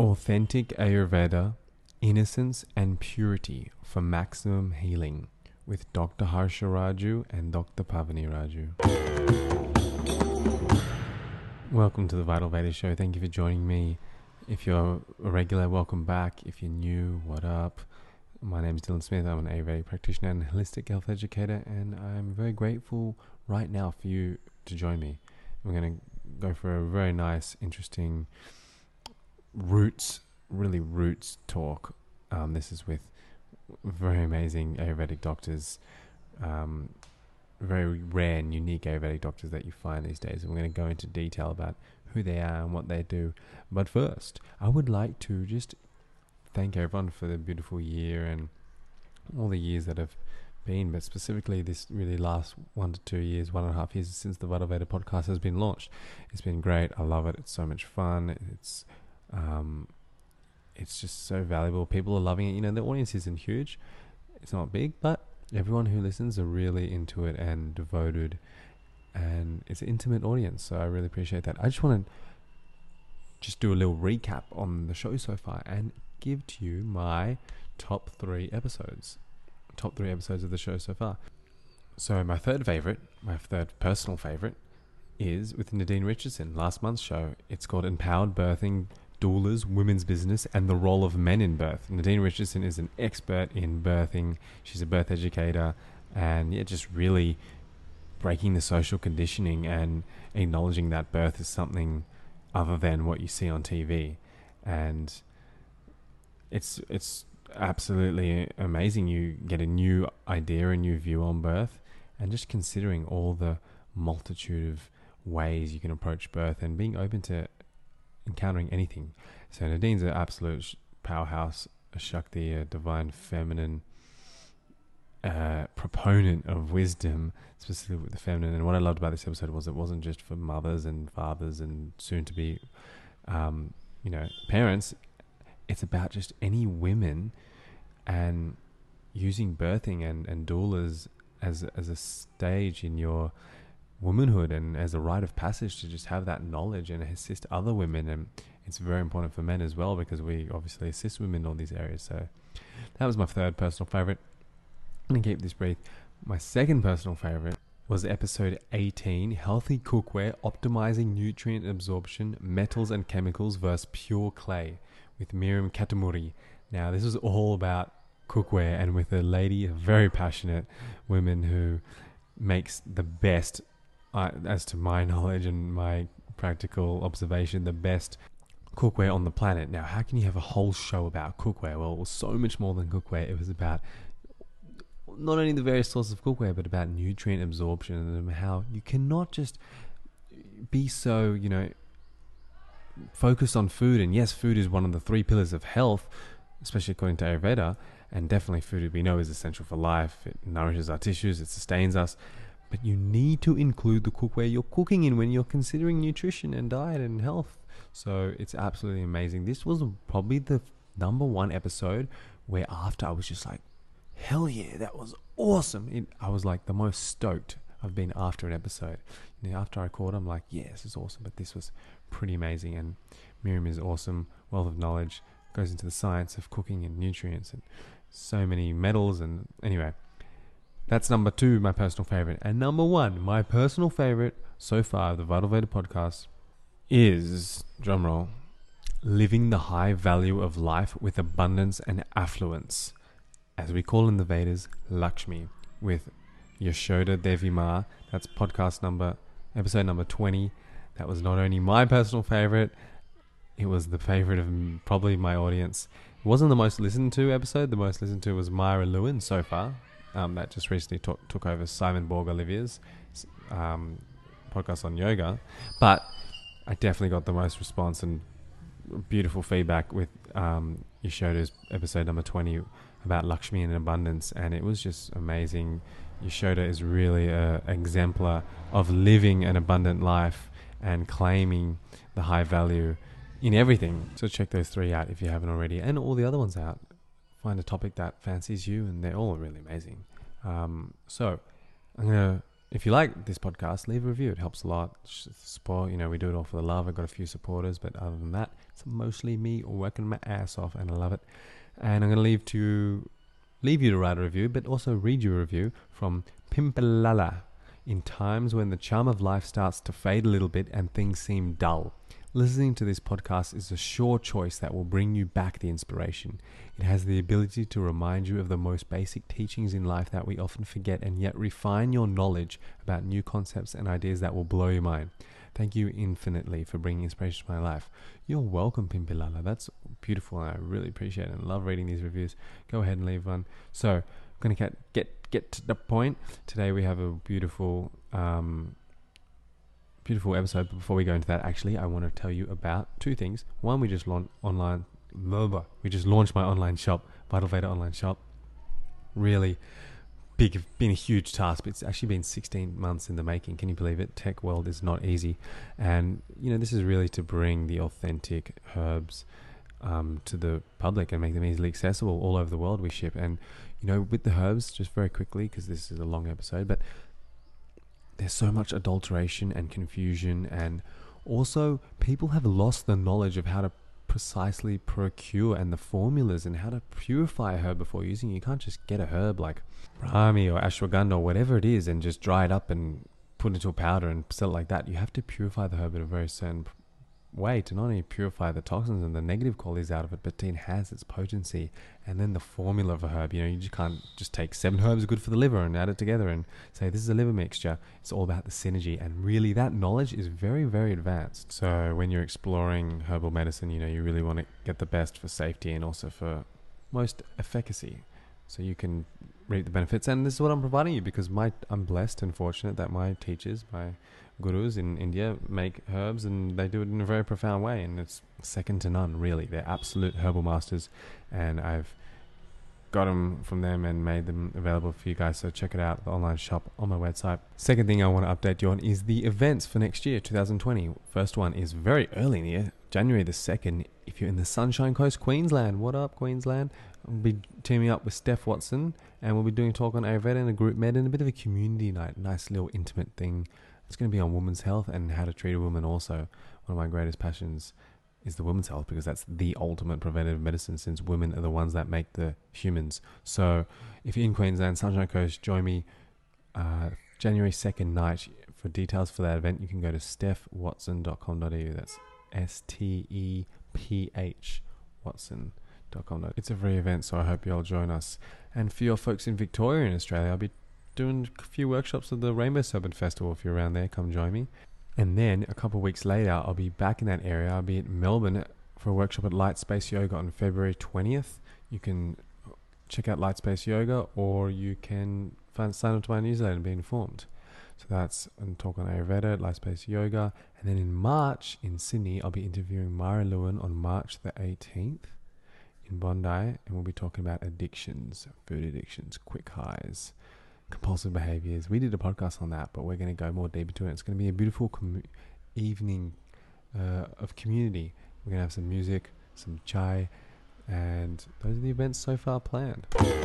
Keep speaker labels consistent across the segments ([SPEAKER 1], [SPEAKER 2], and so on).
[SPEAKER 1] Authentic Ayurveda, Innocence and Purity for Maximum Healing with Dr. Harsha Raju and Dr. Pavani Raju. Welcome to the Vital Veda Show. Thank you for joining me. If you're a regular, welcome back. If you're new, what up? My name is Dylan Smith. I'm an Ayurvedic practitioner and holistic health educator, and I'm very grateful right now for you to join me. We're going to go for a very nice, interesting roots talk. This is with very amazing Ayurvedic doctors, very rare and unique Ayurvedic doctors that you find these days. And we're going to go into detail about who they are and what they do. But first, I would like to just thank everyone for the beautiful year and all the years that have been, but specifically this really last 1 to 2 years, 1.5 years since the Vital Veda podcast has been launched. It's been great. I love it. It's so much fun. It's just so valuable. People are loving it. You know, the audience isn't huge. It's not big, but everyone who listens are really into it and devoted, and it's an intimate audience. So I really appreciate that. I just want to just do a little recap on the show so far and give to you my top three episodes of the show so far. So my third personal favorite is with Nadine Richardson, last month's show. It's called Empowered Birthing, Doulas, Women's Business, and the Role of Men in Birth. Nadine Richardson is an expert in birthing. She's a birth educator, and just really breaking the social conditioning and acknowledging that birth is something other than what you see on TV. And it's absolutely amazing. You get a new idea, a new view on birth, and just considering all the multitude of ways you can approach birth and being open to encountering anything. So Nadine's an absolute powerhouse, a Shakti, a divine feminine proponent of wisdom, specifically with the feminine. And what I loved about this episode was it wasn't just for mothers and fathers and soon to be parents. It's about just any women and using birthing and doulas as a stage in your womanhood and as a rite of passage to just have that knowledge and assist other women. And it's very important for men as well, because we obviously assist women in all these areas. So that was my third personal favorite. I'm going to keep this brief. My second personal favorite was episode 18, Healthy Cookware, Optimizing Nutrient Absorption, Metals and Chemicals versus Pure Clay, with Miriam Katamuri. Now, this was all about cookware, and with a lady, a very passionate woman who makes the best, as to my knowledge and my practical observation, the best cookware on the planet. Now, how can you have a whole show about cookware? Well, it was so much more than cookware. It was about not only the various sources of cookware, but about nutrient absorption and how you cannot just be so, focused on food. And yes, food is one of the 3 pillars of health, especially according to Ayurveda, and definitely food we know is essential for life. It nourishes our tissues, it sustains us. But you need to include the cookware you're cooking in when you're considering nutrition and diet and health. So it's absolutely amazing. This was probably the number one episode where after I was just like, hell yeah, that was awesome. I was like the most stoked I've been after an episode. After I called, I'm like, yeah, this is awesome. But this was pretty amazing. And Miriam is awesome, wealth of knowledge, goes into the science of cooking and nutrients and so many metals. And anyway, that's number 2, my personal favorite. And number 1, my personal favorite so far of the Vital Veda podcast is, drumroll, Living the High Value of Life with Abundance and Affluence, as we call in the Vedas, Lakshmi, with Yashoda Devi Ma. That's episode number 20. That was not only my personal favorite, it was the favorite of probably my audience. It wasn't the most listened to episode. The most listened to was Myra Lewin so far. That just recently took over Simon Borg Olivia's podcast on yoga. But I definitely got the most response and beautiful feedback with Yashoda's episode number 20 about Lakshmi and abundance, and it was just amazing. Yashoda is really an exemplar of living an abundant life and claiming the high value in everything. So check those 3 out if you haven't already, and all the other ones out. Find a topic that fancies you, and they're all really amazing. So I'm going to if you like this podcast, leave a review. It helps a lot. Support, we do it all for the love. I've got a few supporters, but other than that, it's mostly me working my ass off, and I love it. And I'm going to leave you to write a review, but also read you a review from Pimpalala. In times when the charm of life starts to fade a little bit and things seem dull, listening to this podcast is a sure choice that will bring you back the inspiration. It has the ability to remind you of the most basic teachings in life that we often forget, and yet refine your knowledge about new concepts and ideas that will blow your mind. Thank you infinitely for bringing inspiration to my life. You're welcome, Pimpilala. That's beautiful, and I really appreciate it and love reading these reviews. Go ahead and leave one. So I'm going to get to the point. Today we have a beautiful episode. But before we go into that, actually, I want to tell you about two things. One, we just launched my online shop, Vital Veda online shop. Really big, been a huge task, but it's actually been 16 months in the making. Can you believe it? Tech world is not easy. And, this is really to bring the authentic herbs to the public and make them easily accessible all over the world. We ship. And, with the herbs, just very quickly, because this is a long episode, but there's so much adulteration and confusion, and also people have lost the knowledge of how to precisely procure and the formulas and how to purify a herb before using it. You can't just get a herb like Brahmi or Ashwagandha or whatever it is and just dry it up and put it into a powder and sell it like that. You have to purify the herb in a very certain way to not only purify the toxins and the negative qualities out of it, but to enhance its potency. And then the formula of a herb, you just can't just take 7 herbs good for the liver and add it together and say this is a liver mixture. It's all about the synergy, and really that knowledge is very, very advanced. So when you're exploring herbal medicine, you really want to get the best for safety and also for most efficacy, so you can reap the benefits. And this is what I'm providing you, because I'm blessed and fortunate that my teachers, my gurus in India, make herbs, and they do it in a very profound way, and it's second to none, really. They're absolute herbal masters, and I've got them from them and made them available for you guys. So check it out, the online shop on my website. Second thing I want to update you on is the events for next year, 2020. First one is very early in the year, January the 2nd. If you're in the Sunshine Coast, Queensland, what up, Queensland? I'll be teaming up with Steph Watson, and we'll be doing a talk on Ayurveda and a group med and a bit of a community night, nice little intimate thing. It's going to be on women's health and how to treat a woman also. One of my greatest passions is the women's health, because that's the ultimate preventative medicine, since women are the ones that make the humans. So if you're in Queensland, Sunshine Coast, join me January 2nd night. For details for that event, you can go to stephwatson.com.au. That's STEPH Watson.com. It's a free event, so I hope you all join us. And for your folks in Victoria and Australia, I'll be doing a few workshops at the Rainbow Serpent Festival. If you're around there, come join me. And then a couple of weeks later, I'll be back in that area. I'll be at Melbourne for a workshop at Light Space Yoga on February 20th. You can check out Light Space Yoga, or you can sign up to my newsletter and be informed. So that's a talk on Ayurveda, Light Space Yoga. And then in March in Sydney, I'll be interviewing Mara Lewin on March the 18th in Bondi, and we'll be talking about addictions, food addictions, quick highs, compulsive behaviors. We did a podcast on that, but we're going to go more deep into it. It's going to be a beautiful evening of community. We're going to have some music, some chai, and those are the events so far planned.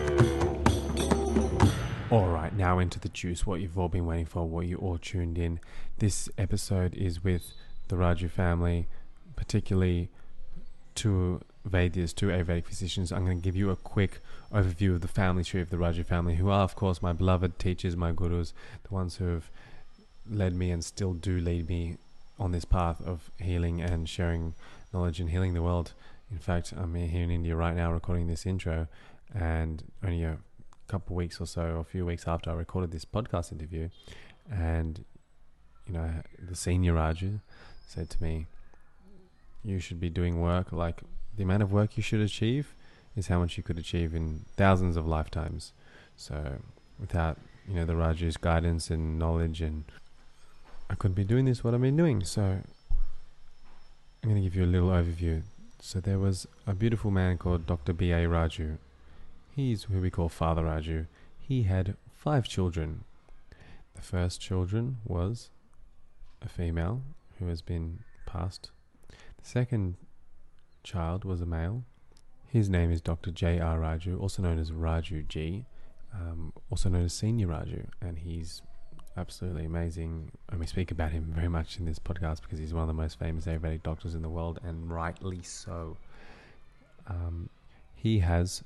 [SPEAKER 1] All right, now into the juice, what you've all been waiting for, what you all tuned in. This episode is with the Raju family, particularly two Vaidyas, two Ayurvedic physicians. I'm going to give you a quick overview of the family tree of the Raju family, who are, of course, my beloved teachers, my gurus, the ones who have led me and still do lead me on this path of healing and sharing knowledge and healing the world. In fact, I'm here in India right now recording this intro, and only a couple of weeks or so, or a few weeks after I recorded this podcast interview, and the senior Raju said to me, you should be doing work like the amount of work you should achieve is how much you could achieve in thousands of lifetimes. So without the Raju's guidance and knowledge, and I couldn't be doing what I've been doing. So I'm going to give you a little overview. So there was a beautiful man called Dr. B.A. Raju. He's who we call Father Raju. He had 5 children. The first children was a female who has been passed. The second child was a male. His name is Dr. J.R. Raju, also known as Raju G, also known as Senior Raju, and he's absolutely amazing. And we speak about him very much in this podcast because he's one of the most famous Ayurvedic doctors in the world, and rightly so. He has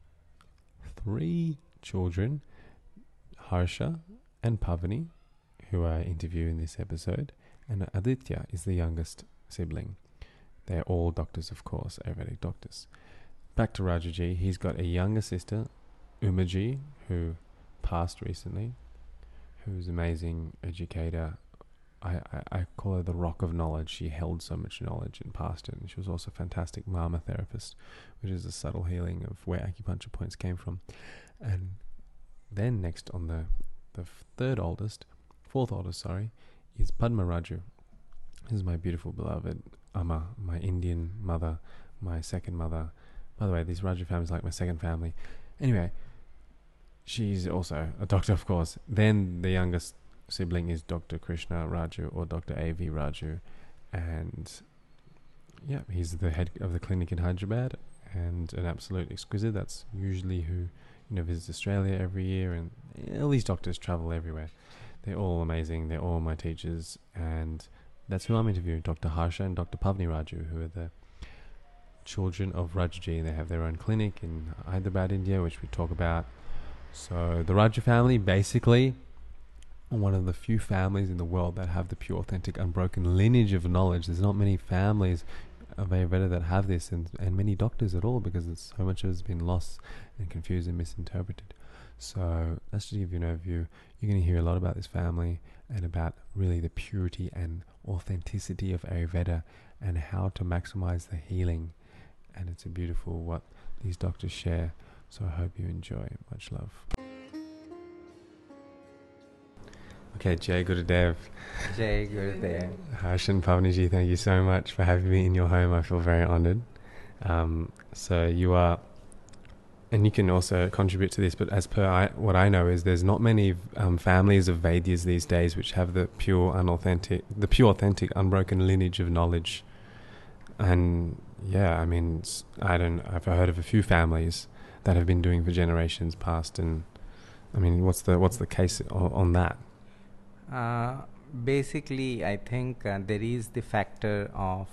[SPEAKER 1] 3 children, Harsha and Pavani, who I interview in this episode, and Aditya is the youngest sibling. They're all doctors, of course, Ayurvedic doctors. Back to Rajuji, he's got a younger sister, Umaji, who passed recently, who's an amazing educator. I call her the rock of knowledge. She held so much knowledge and passed it. And she was also a fantastic mama therapist, which is a subtle healing of where acupuncture points came from. And then next on the fourth oldest, is Padma Raju. This is my beautiful beloved Amma, my Indian mother, my second mother. By the way, this Raju family is like my second family. Anyway, she's also a doctor, of course. Then the youngest sibling is Dr. Krishna Raju, or Dr. A.V. Raju. And yeah, he's the head of the clinic in Hyderabad and an absolute exquisite. That's usually who visits Australia every year, and all these doctors travel everywhere. They're all amazing. They're all my teachers, and that's who I'm interviewing, Dr. Harsha and Dr. Pavni Raju, who are the children of Rajuji. They have their own clinic in Hyderabad, India, which we talk about. So the Raju family, basically one of the few families in the world that have the pure, authentic, unbroken lineage of knowledge. There's not many families of Ayurveda that have this, and many doctors at all, because it's so much has been lost and confused and misinterpreted. So that's to give you an overview. You're going to hear a lot about this family and about really the purity and authenticity of Ayurveda and how to maximize the healing. And it's a beautiful what these doctors share. So I hope you enjoy. Much love. Okay, Jai Gurudev.
[SPEAKER 2] Jai Gurudev.
[SPEAKER 1] Harsh and Pavniji, thank you so much for having me in your home. I feel very honored. So you are, and you can also contribute to this, but as per what I know is there's not many families of Vaidyas these days which have the pure, authentic, unbroken lineage of knowledge. And yeah, I mean, I've heard of a few families that have been doing for generations past, and I mean, what's the case on that?
[SPEAKER 2] Basically, I think there is the factor of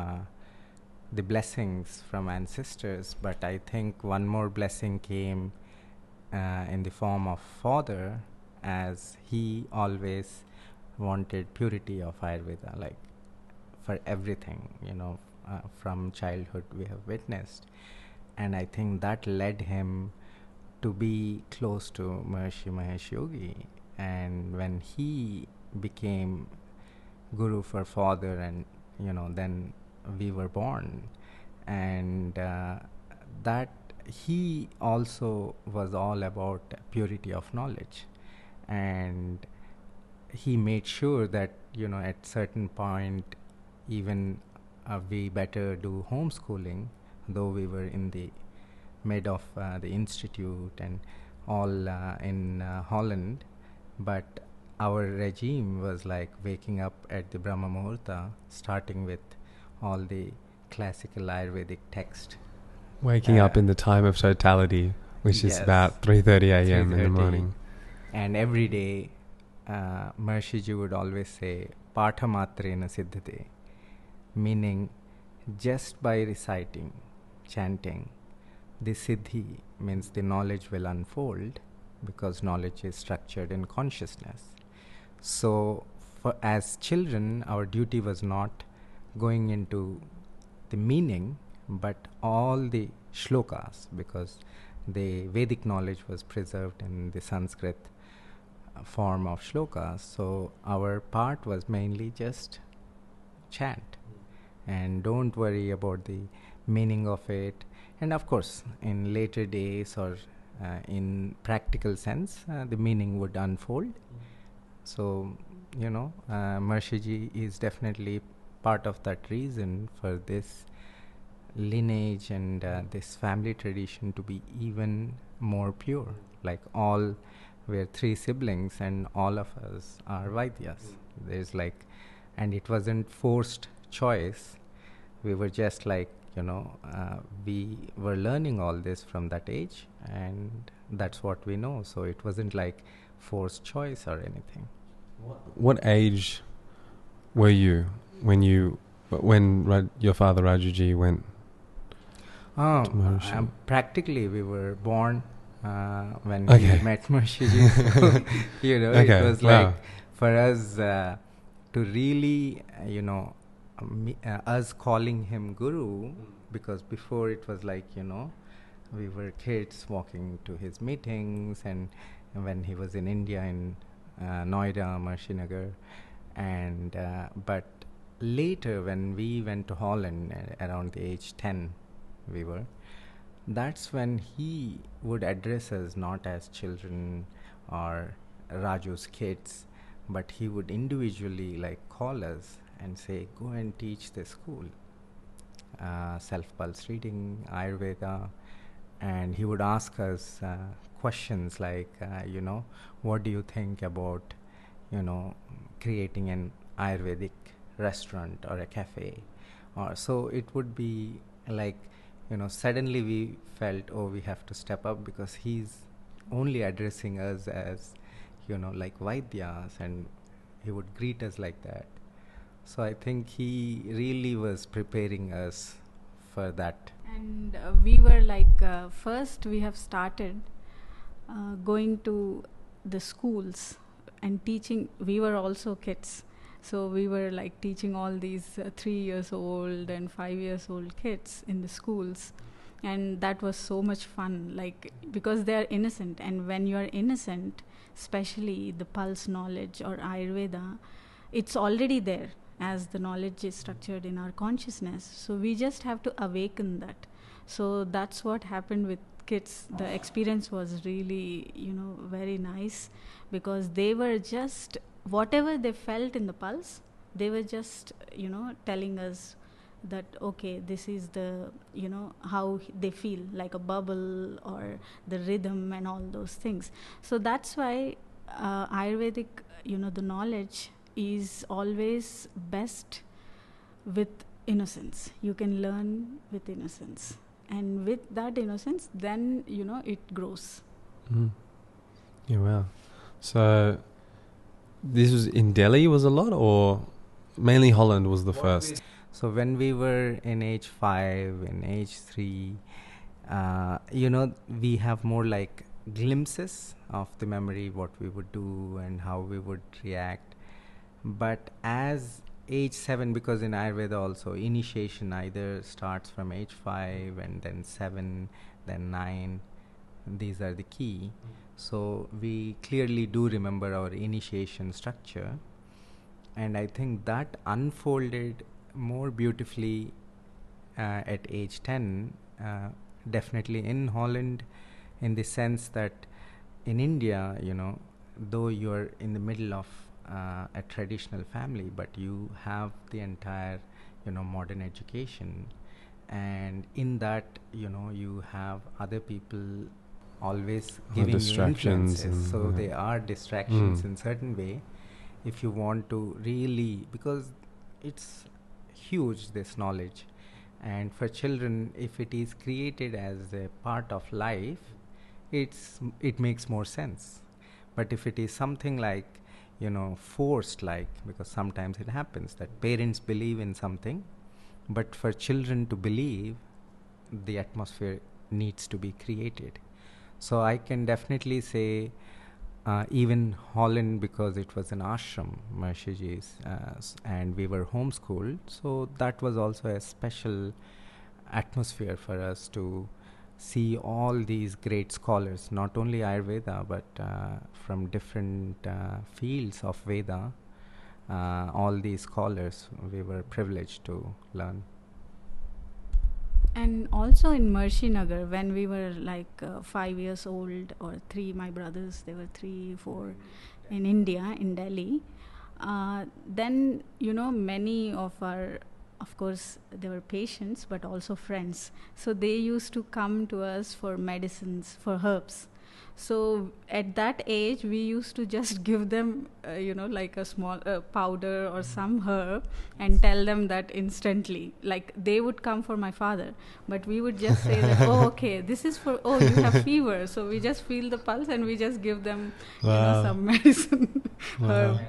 [SPEAKER 2] the blessings from ancestors, but I think one more blessing came in the form of father, as he always wanted purity of Ayurveda, like for everything, from childhood we have witnessed. And I think that led him to be close to Maharishi Mahesh Yogi. And when he became guru for father, and then we were born, and that he also was all about purity of knowledge, and he made sure that at certain point even we better do homeschooling, though we were in the mid of the institute and all in Holland. But our regime was like waking up at the Brahma Muhurta, starting with all the classical Ayurvedic text.
[SPEAKER 1] Waking up in the time of totality, which is about 3:30 a.m. in the morning.
[SPEAKER 2] And every day, Maharishi would always say, Patha matrena siddhate, meaning just by reciting, chanting, the siddhi means the knowledge will unfold, because knowledge is structured in consciousness. So as children, our duty was not going into the meaning, but all the shlokas, because the Vedic knowledge was preserved in the Sanskrit form of shlokas. So our part was mainly just chant and don't worry about the meaning of it. And of course, in later days or in practical sense, the meaning would unfold. So, Maharishi is definitely part of that reason for this lineage and this family tradition to be even more pure. Like all, we're 3 siblings and all of us are Vaidyas. There's and it wasn't forced choice. We were just we were learning all this from that age, and that's what we know. So it wasn't like forced choice or anything.
[SPEAKER 1] What age were you when your father Rajuji went to Maharishi?
[SPEAKER 2] Practically, we were born when we met Maharishi. So, it was like for us to really, us calling him Guru, because before it was like, we were kids walking to his meetings, and when he was in India in Noida, Maharishi Nagar, and but later when we went to Holland around the age 10, that's when he would address us not as children or Raju's kids, but he would individually like call us and say, go and teach the school self-pulse reading, Ayurveda, and he would ask us questions like, what do you think about, creating an Ayurvedic restaurant or a cafe? Or so it would be like, suddenly we felt, we have to step up, because he's only addressing us as, like Vaidyas, and he would greet us like that. So I think he really was preparing us for that.
[SPEAKER 3] And we were like, first we have started going to the schools and teaching. We were also kids. So we were like teaching all these 3 years old and 5 years old kids in the schools. And that was so much fun, like, because they are innocent. And when you are innocent, especially the pulse knowledge or Ayurveda, it's already there as the knowledge is structured in our consciousness. So we just have to awaken that. So that's what happened with kids. The experience was really, very nice, because they were just, whatever they felt in the pulse, they were just, telling us that, okay, this is the, how they feel, like a bubble or the rhythm and all those things. So that's why Ayurvedic, the knowledge is always best with innocence. You can learn with innocence. And with that innocence, then, it grows.
[SPEAKER 1] Yeah, wow. So this was in Delhi was a lot, or mainly Holland was the first?
[SPEAKER 2] So when we were in age 5, in age 3, we have more like glimpses of the memory, what we would do and how we would react. But as age 7, because in Ayurveda also initiation either starts from age 5 and then 7, then 9. These are the key. So we clearly do remember our initiation structure, and I think that unfolded more beautifully at age 10, definitely in Holland, in the sense that in India, though you're in the middle of a traditional family, but you have the entire, modern education, and in that, you have other people always giving you influences. So they are distractions in certain way. If you want to really, because it's huge, this knowledge, and for children, if it is created as a part of life, it makes more sense. But if it is something like, forced, like, because sometimes it happens that parents believe in something, but for children to believe, the atmosphere needs to be created. So I can definitely say, even Holland, because it was an ashram, Mahariji's, and we were homeschooled, so that was also a special atmosphere for us to see all these great scholars, not only Ayurveda, but from different fields of Veda. All these scholars, we were privileged to learn.
[SPEAKER 3] And also in Maharishi Nagar, when we were like 5 years old, or 3, my brothers, they were 3, 4, in India, in Delhi, then, many of our, of course, they were patients, but also friends. So they used to come to us for medicines, for herbs. So at that age, we used to just give them, like a small powder or some herb, and tell them that instantly. Like, they would come for my father, but we would just say that, oh, okay, this is for, you have fever. So we just feel the pulse and we just give them, some medicine herb.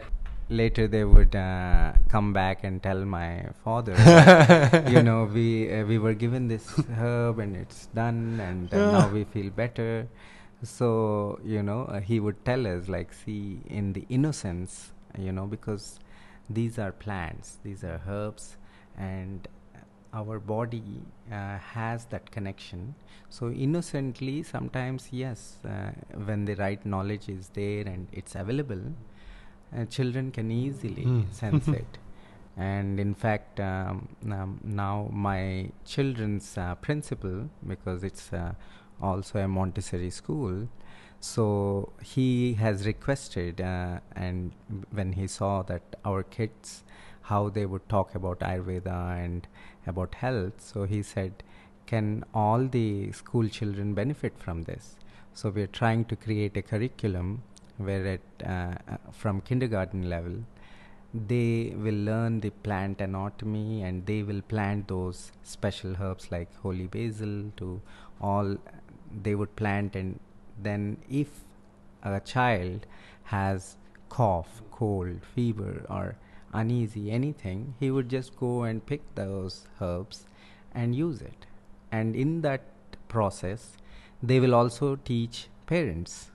[SPEAKER 2] later they would come back and tell my father that, we were given this herb and it's done, and now we feel better. So he would tell us, like, see, in the innocence, because these are plants, these are herbs, and our body has that connection. So innocently, sometimes, yes, when the right knowledge is there and it's available, children can easily sense it. And in fact, now my children's principal, because it's also a Montessori school, so he has requested, and when he saw that our kids, how they would talk about Ayurveda and about health, so he said, can all the school children benefit from this? So we're trying to create a curriculum where from kindergarten level, they will learn the plant anatomy, and they will plant those special herbs like holy basil to all. They would plant, and then if a child has cough, cold, fever, or uneasy anything, he would just go and pick those herbs and use it. And in that process, they will also teach parents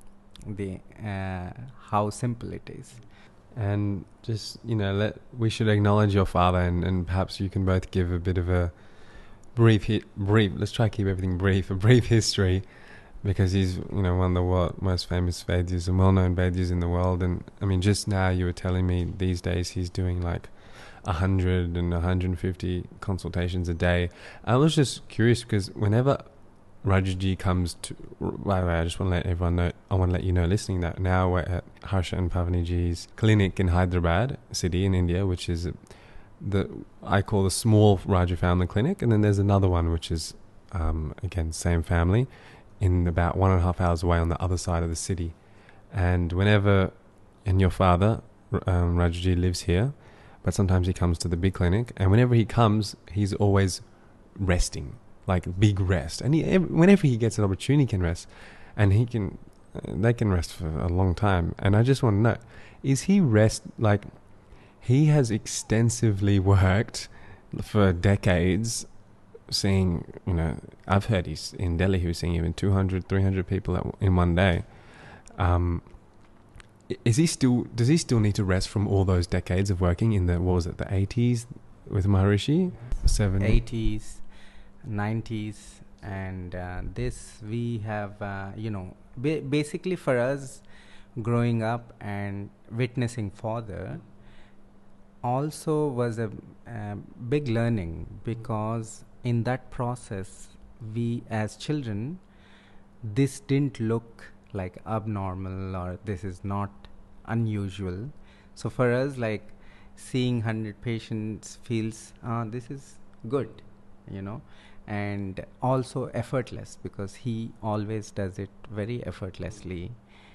[SPEAKER 2] how simple it is.
[SPEAKER 1] And just, we should acknowledge your father, and perhaps you can both give a bit of a brief, let's try to keep everything brief, a brief history, because he's, one of the most famous Vaidyas and well-known Vaidyas in the world. And I mean, just now you were telling me these days he's doing like 100 and 150 consultations a day. I was just curious, because whenever Rajaji comes to, by the way, I just want to let everyone know, I want to let you know listening that now we're at Harsha and Pavaniji's clinic in Hyderabad city in India, which is I call the small Raja family clinic, and then there's another one which is again same family, in about 1.5 hours away on the other side of the city. And your father Rajaji lives here, but sometimes he comes to the big clinic, and whenever he comes, he's always resting, like big rest, and whenever he gets an opportunity, he can rest, and they can rest for a long time. And I just want to know, is he like, he has extensively worked for decades, seeing, I've heard he's in Delhi, he was seeing even 200, 300 people in one day. Does he still need to rest from all those decades of working in the 80s with Maharishi?
[SPEAKER 2] 80s, 90s, and this we have, basically for us, growing up and witnessing father also was a big learning, because in that process, we as children, this didn't look like abnormal, or this is not unusual. So for us, like, seeing 100 patients feels this is good, and also effortless, because he always does it very effortlessly.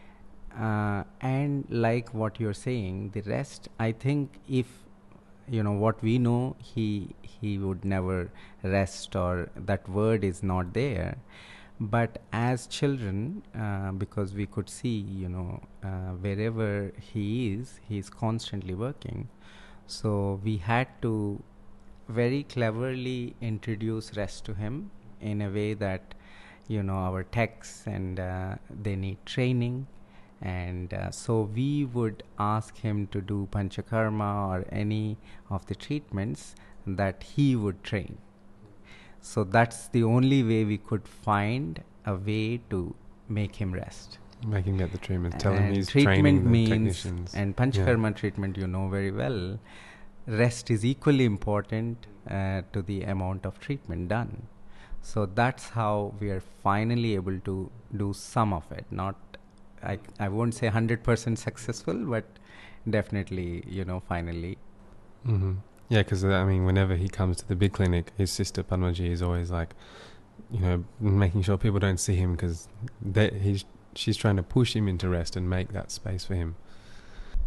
[SPEAKER 2] And like what you're saying, the rest, I think, if what we know, he would never rest, or that word is not there. But as children, because we could see, wherever he is constantly working. So we had to very cleverly introduce rest to him in a way that, our techs and they need training. And so we would ask him to do panchakarma or any of the treatments that he would train. So that's the only way we could find a way to make him rest.
[SPEAKER 1] Make him get the treatment. Tell him he's
[SPEAKER 2] treatment
[SPEAKER 1] training
[SPEAKER 2] means,
[SPEAKER 1] the technicians.
[SPEAKER 2] And panchakarma treatment, very well. Rest is equally important to the amount of treatment done. So that's how we are finally able to do some of it. Not, I won't say 100% successful, but definitely, finally.
[SPEAKER 1] Mm-hmm. Yeah, because whenever he comes to the big clinic, his sister Padmaji is always like, making sure people don't see him, because she's trying to push him into rest and make that space for him.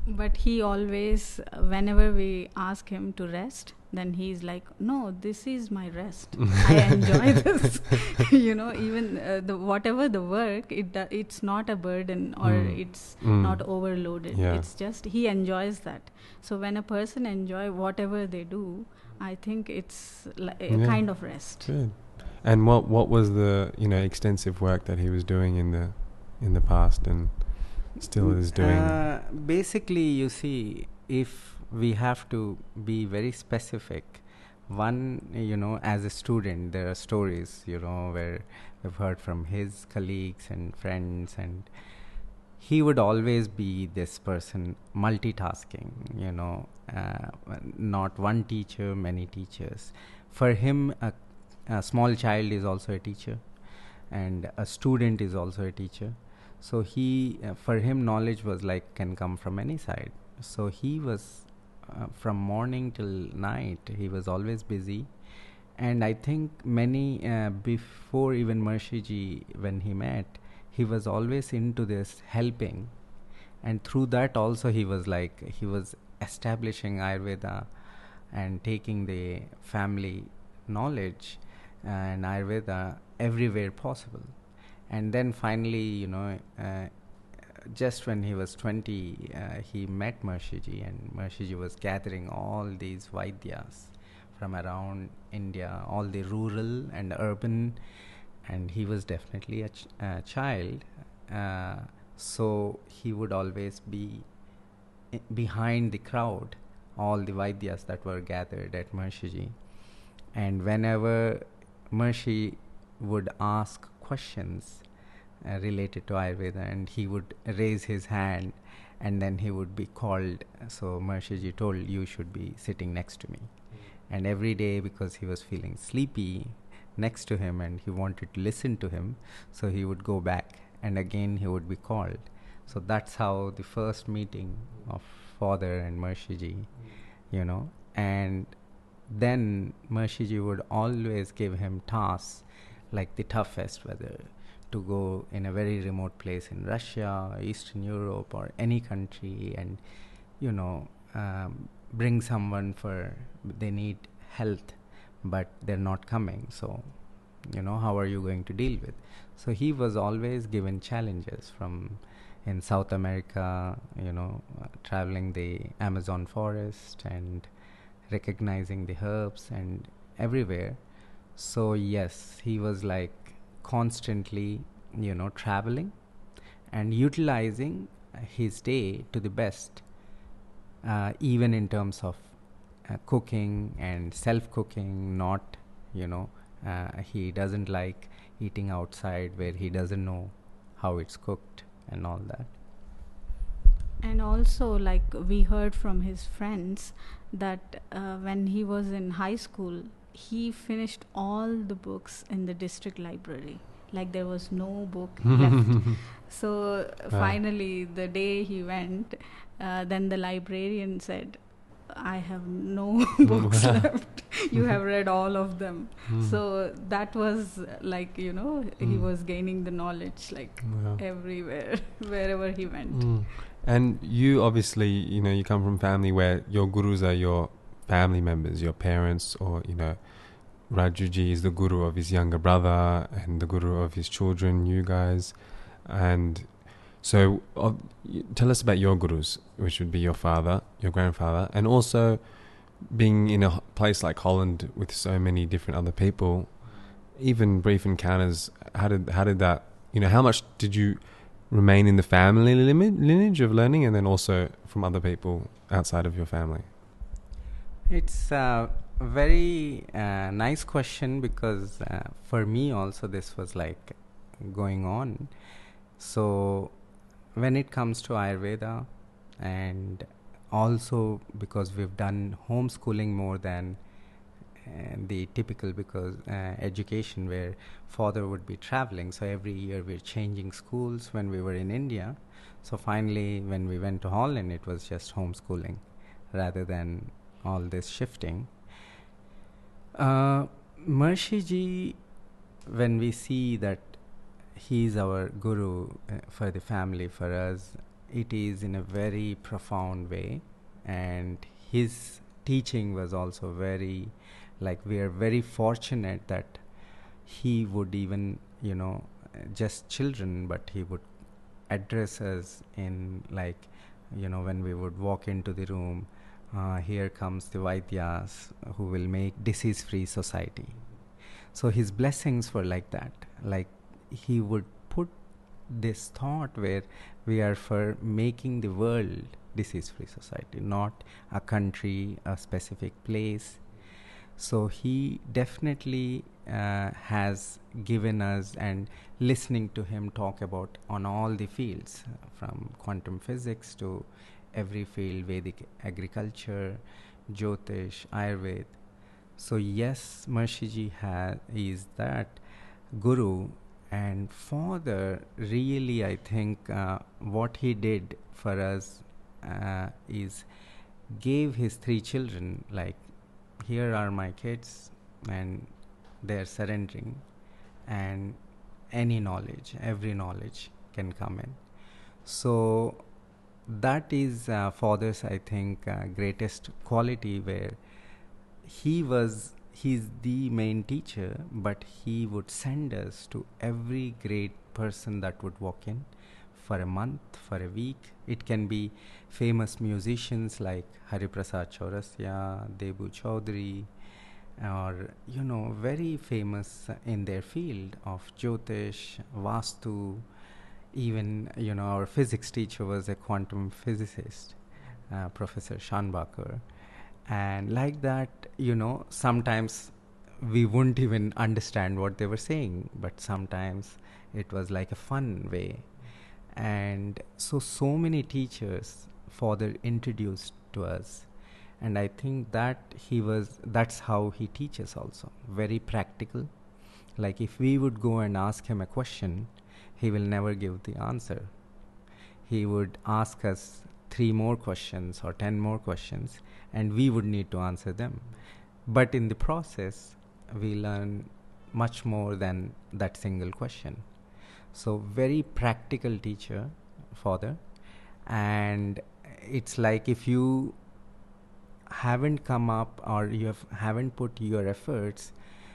[SPEAKER 3] But he always, whenever we ask him to rest, then he's like, no, this is my rest. I enjoy this. Even the whatever the work, it's not a burden, or it's not overloaded.
[SPEAKER 1] Yeah.
[SPEAKER 3] It's just he enjoys that. So when a person enjoy whatever they do, I think it's a kind of rest.
[SPEAKER 1] Good. And what was the extensive work that he was doing in the past and still is doing?
[SPEAKER 2] Basically, you see, if we have to be very specific, one, as a student, there are stories, where we've heard from his colleagues and friends, and he would always be this person multitasking, not one teacher, many teachers. For him, a small child is also a teacher, and a student is also a teacher. So for him, knowledge was can come from any side. So he was from morning till night, he was always busy. And I think many before even Maharishi, when he met, he was always into this helping, and through that also he was establishing Ayurveda and taking the family knowledge and Ayurveda everywhere possible. And then finally, just when he was 20, he met Maharishi, and Maharishi was gathering all these Vaidyas from around India, all the rural and urban, and he was definitely a child. So he would always be behind the crowd, all the Vaidyas that were gathered at Maharishi. And whenever Maharishi would ask questions related to Ayurveda, and he would raise his hand, and then he would be called. So Maharishi told, you should be sitting next to me. And every day, because he was feeling sleepy next to him and he wanted to listen to him, so he would go back, and again he would be called. So that's how the first meeting of father and Maharishi, and then Maharishi would always give him tasks like the toughest, whether to go in a very remote place in Russia, Eastern Europe, or any country, and bring someone they need health, but they're not coming. So how are you going to deal with? So he was always given challenges from in South America, traveling the Amazon forest and recognizing the herbs and everywhere. So yes, he was constantly, traveling and utilizing his day to the best, even in terms of cooking and self-cooking. Not, he doesn't like eating outside where he doesn't know how it's cooked and all that.
[SPEAKER 3] And also, we heard from his friends that when he was in high school, he finished all the books in the district library. There was no book left. So finally, the day he went, then the librarian said, I have no books left. You have read all of them. So that was he was gaining the knowledge everywhere, wherever he went.
[SPEAKER 1] And you obviously, you come from family where your gurus are your family members, your parents, or, Rajuji is the guru of his younger brother and the guru of his children, you guys. And so tell us about your gurus, which would be your father, your grandfather, and also being in a place like Holland with so many different other people, even brief encounters. How did that, how much did you remain in the family lineage of learning, and then also from other people outside of your family?
[SPEAKER 2] It's a very nice question, because for me also this was going on. So when it comes to Ayurveda, and also because we've done homeschooling more than the typical, because education where father would be traveling, so every year we're changing schools when we were in India. So finally, when we went to Holland, it was just homeschooling rather than all this shifting. Maharishi, when we see that he's our guru for the family, for us, it is in a very profound way, and his teaching was also very, like, we are very fortunate that he would even, just children, but he would address us in, like, when we would walk into the room, here comes the Vaidyas who will make disease-free society. So his blessings were like that. Like, he would put this thought where we are for making the world disease-free society, not a country, a specific place. So he definitely has given us, and listening to him talk about on all the fields, from quantum physics to every field, Vedic agriculture, Jyotish, Ayurveda. So yes, Mahर्षि is that guru. And father, really, I think what he did for us is gave his 3 children, like, here are my kids, and they're surrendering, and any knowledge, every knowledge can come in. So that is father's, I think, greatest quality, where he's the main teacher, but he would send us to every great person that would walk in for a month, for a week. It can be famous musicians like Hariprasad Chaurasya, Debu Chaudhary, or very famous in their field of Jyotish, Vastu. Even our physics teacher was a quantum physicist, Professor Schanbacher. And like that, sometimes we wouldn't even understand what they were saying, but sometimes it was like a fun way. And so many teachers father introduced to us, and I think that's how he teaches also, very practical. Like, if we would go and ask him a question, he will never give the answer. He would ask us 3 more questions or 10 more questions, and we would need to answer them. But in the process, we learn much more than that single question. So very practical teacher, father. And it's like, if you haven't come up, or you haven't put your efforts,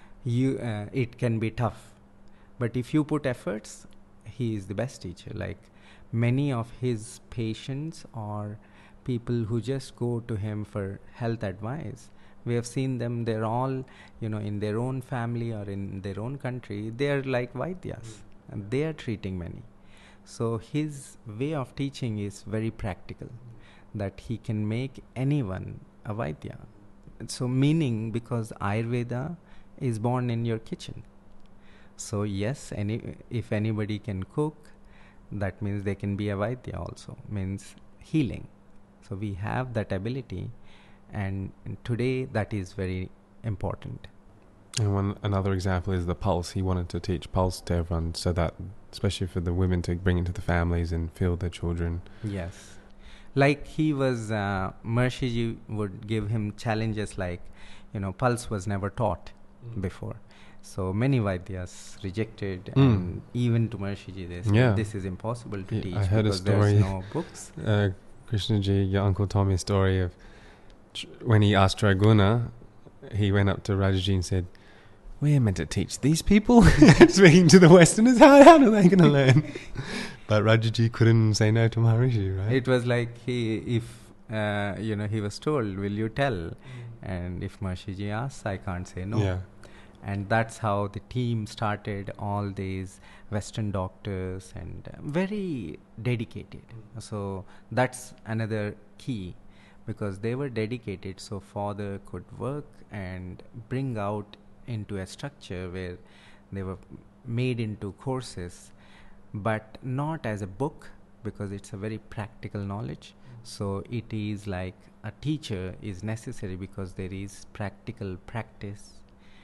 [SPEAKER 2] it can be tough. But if you put efforts, he is the best teacher. Like, many of his patients or people who just go to him for health advice, we have seen them, they're all, in their own family or in their own country, they're like Vaidyas, and they are treating many. So his way of teaching is very practical, that he can make anyone a Vaidya. So meaning, because Ayurveda is born in your kitchen. So yes, if anybody can cook, that means they can be a Vaidya also, means healing. So we have that ability, and today that is very important.
[SPEAKER 1] And another example is the pulse. He wanted to teach pulse to everyone, so that, especially for the women, to bring into the families and feel their children.
[SPEAKER 2] Yes. Like, he was, Mahर्षि would give him challenges like, pulse was never taught before. So many Vaidyas rejected, and even to Mahर्षि they said, this is impossible to teach,
[SPEAKER 1] I heard
[SPEAKER 2] because
[SPEAKER 1] a story.
[SPEAKER 2] there's no books.
[SPEAKER 1] Krishnaji, your uncle told me a story of when he asked Triguna, he went up to Rajaji and said, "We're meant to teach these people." Speaking to the Westerners, how are they going to learn? But Rajaji couldn't say no to Maharishi, right?
[SPEAKER 2] It was like, he was told, will you tell? And if Maharishi asks, I can't say no.
[SPEAKER 1] Yeah.
[SPEAKER 2] And that's how the team started, all these Western doctors, and very dedicated. So that's another key, because they were dedicated, so father could work and bring out into a structure where they were made into courses, but not as a book, because it's a very practical knowledge. So it is like a teacher is necessary, because there is practical practice,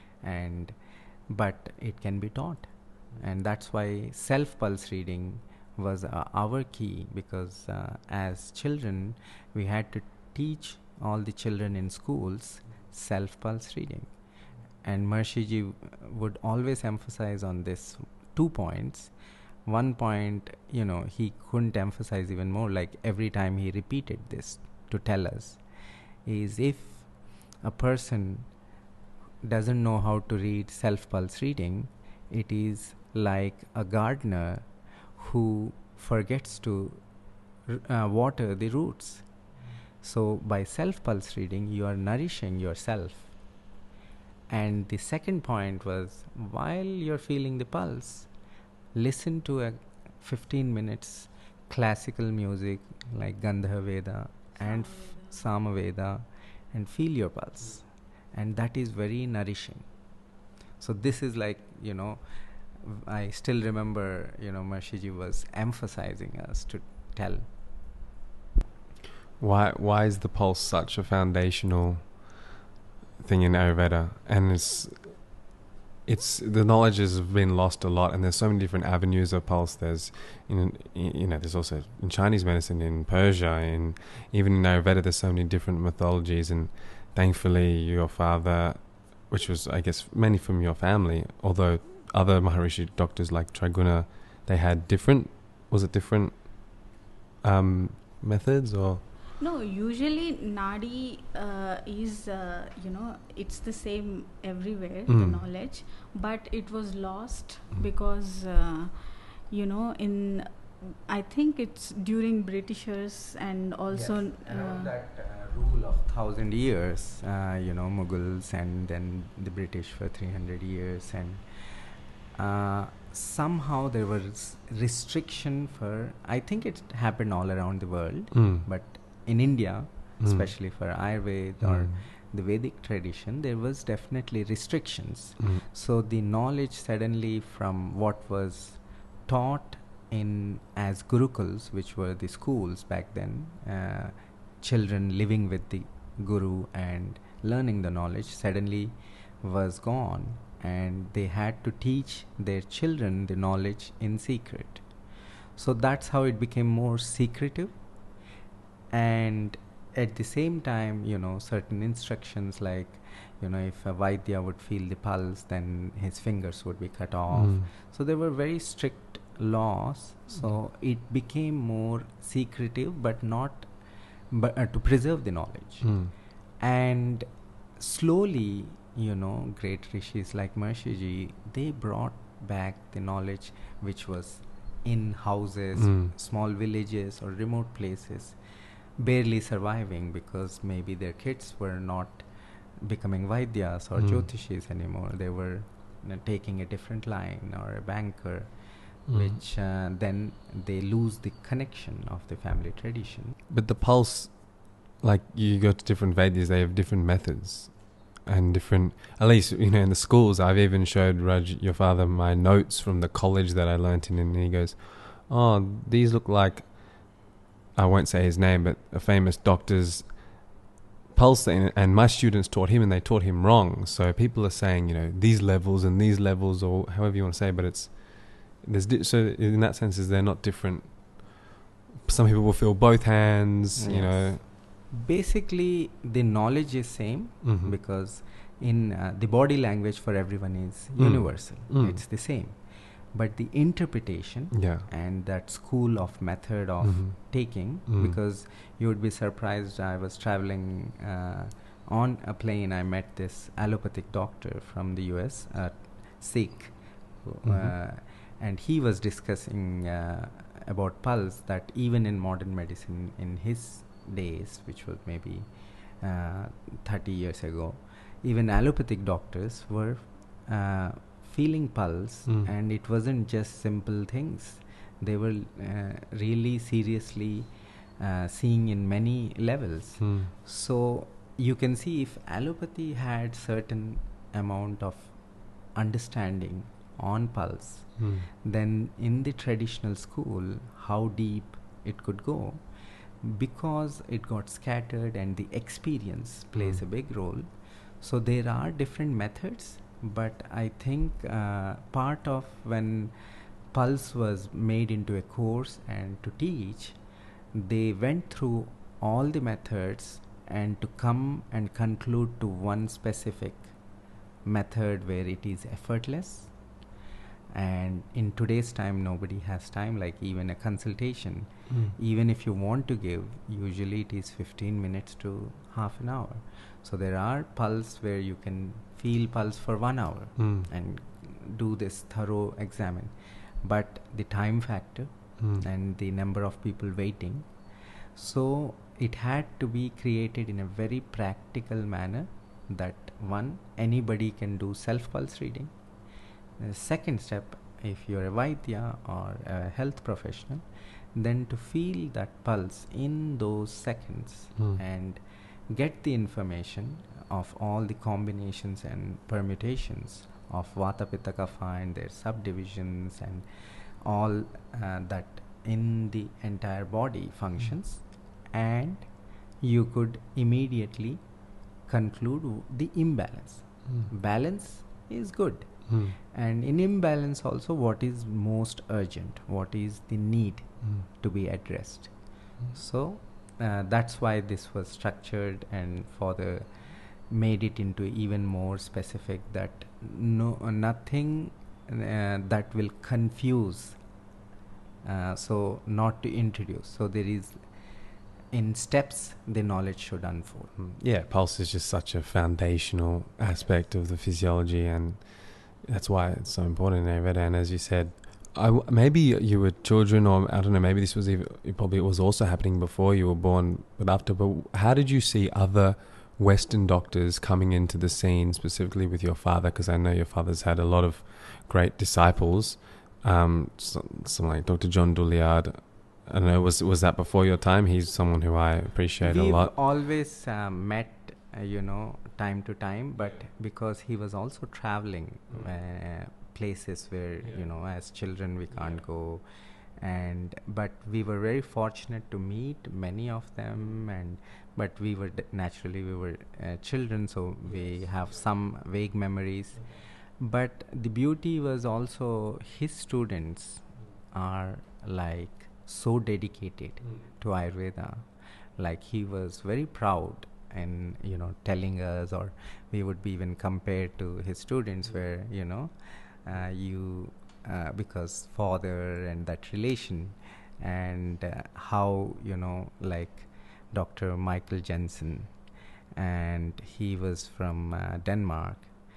[SPEAKER 2] but it can be taught. And that's why self-pulse reading was our key, because as children we had to teach all the children in schools self-pulse reading. And Maharishi would always emphasize on this 2 points. one point, he couldn't emphasize even more, like every time he repeated this to tell us, is if a person doesn't know how to read self-pulse reading, it is like a gardener who forgets to water the roots. So by self-pulse reading, you are nourishing yourself. And the second point was, while you're feeling the pulse, listen to a 15 minutes classical music like Gandhara Veda and Samaveda and feel your pulse. And that is very nourishing. So this is like, I still remember, Maharishi was emphasizing us to tell.
[SPEAKER 1] Why is the pulse such a foundational thing in Ayurveda? And it's the knowledge has been lost a lot, and there's so many different avenues of pulse. There's there's also in Chinese medicine, in Persia, even in Ayurveda, there's so many different mythologies. And thankfully your father, which was I guess mainly from your family, although other Maharishi doctors like Triguna, they had different methods or?
[SPEAKER 3] No, usually Nadi is, it's the same everywhere, the knowledge, but it was lost because, I think it's during Britishers and also...
[SPEAKER 2] Yes, around that rule of 1,000 years, Mughals and then the British for 300 years, and somehow there was restriction for, I think it happened all around the world, but in India, especially for Ayurveda or the Vedic tradition, there was definitely restrictions. So the knowledge suddenly from what was taught in as gurukuls, which were the schools back then, children living with the guru and learning the knowledge, suddenly was gone, and they had to teach their children the knowledge in secret. So that's how it became more secretive. And at the same time, certain instructions like, if a Vaidya would feel the pulse, then his fingers would be cut off. So there were very strict laws. So it became more secretive, but to preserve the knowledge. And slowly, great rishis like Maharishi, they brought back the knowledge which was in houses, small villages or remote places, barely surviving because maybe their kids were not becoming Vaidyas or Jyotishis anymore. They were taking a different line or a banker, which then they lose the connection of the family tradition.
[SPEAKER 1] But the pulse, like you go to different Vaidyas, they have different methods and different, at least, in the schools, I've even showed Raj, your father, my notes from the college that I learnt in, and he goes, oh, these look like, I won't say his name, but a famous doctor's pulse, and my students taught him and they taught him wrong. So people are saying, these levels and these levels, or however you want to say, but so in that sense, they're not different. Some people will feel both hands,
[SPEAKER 2] Basically, the knowledge is same because in the body language for everyone is universal. It's the same. But the interpretation and that school of method of taking, because you would be surprised, I was traveling on a plane, I met this allopathic doctor from the US, Sikh, and he was discussing about pulse, that even in modern medicine in his days, which was maybe 30 years ago, even allopathic doctors were feeling pulse, and it wasn't just simple things. They were really seriously seeing in many levels. So you can see if allopathy had certain amount of understanding on pulse, then in the traditional school, how deep it could go, because it got scattered and the experience plays a big role. So there are different methods, but I think part of when pulse was made into a course and to teach, they went through all the methods and to come and conclude to one specific method where it is effortless And in today's time, nobody has time, like even a consultation. Even if you want to give, usually it is 15 minutes to half an hour. So there are pulse where you can feel pulse for 1 hour and do this thorough examine. But the time factor and the number of people waiting, so it had to be created in a very practical manner that one, anybody can do self-pulse reading. The second step, if you're a Vaidya or a health professional, then to feel that pulse in those seconds and get the information of all the combinations and permutations of Vata, Pitta, Kapha and their subdivisions and all that in the entire body functions, and you could immediately conclude the imbalance. Balance is good. And in imbalance also, what is most urgent, what is the need to be addressed. So that's why this was structured and further made it into even more specific, that nothing that will confuse, so not to introduce. So there is, in steps, the knowledge should unfold.
[SPEAKER 1] Yeah, pulse is just such a foundational aspect of the physiology, and that's why it's so important in Ayurveda. And as you said, maybe you were children, or I don't know, maybe this was probably it was also happening before you were born, but after. But how did you see other Western doctors coming into the scene, specifically with your father? Because I know your father's had a lot of great disciples, someone like Dr. John Douillard. I don't know, was that before your time? He's someone who I appreciate a lot.
[SPEAKER 2] We've always met, time to time, but because he was also traveling places where, as children we can't go. But we were very fortunate to meet many of them, but we were naturally children, so we have some vague memories. But the beauty was also his students are like so dedicated to Ayurveda. Like he was very proud and telling us, or we would be even compared to his students, where because father and that relation, and how like Dr. Michael Jensen, and he was from Denmark,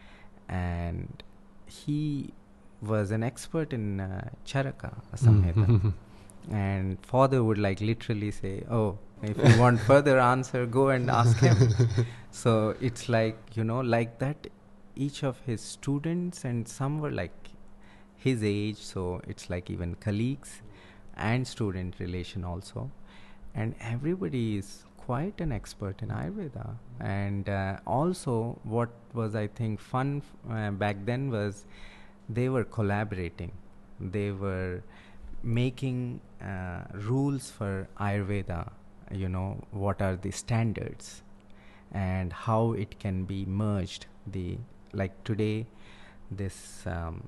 [SPEAKER 2] and he was an expert in Charaka Samhita. And father would like literally say, oh, if you want further answer, go and ask him. So it's like, like that, each of his students, and some were like his age, so it's like even colleagues and student relation also. And everybody is quite an expert in Ayurveda. And also what was, I think, fun back then was they were collaborating. They were making rules for Ayurveda, what are the standards and how it can be merged. Like today, this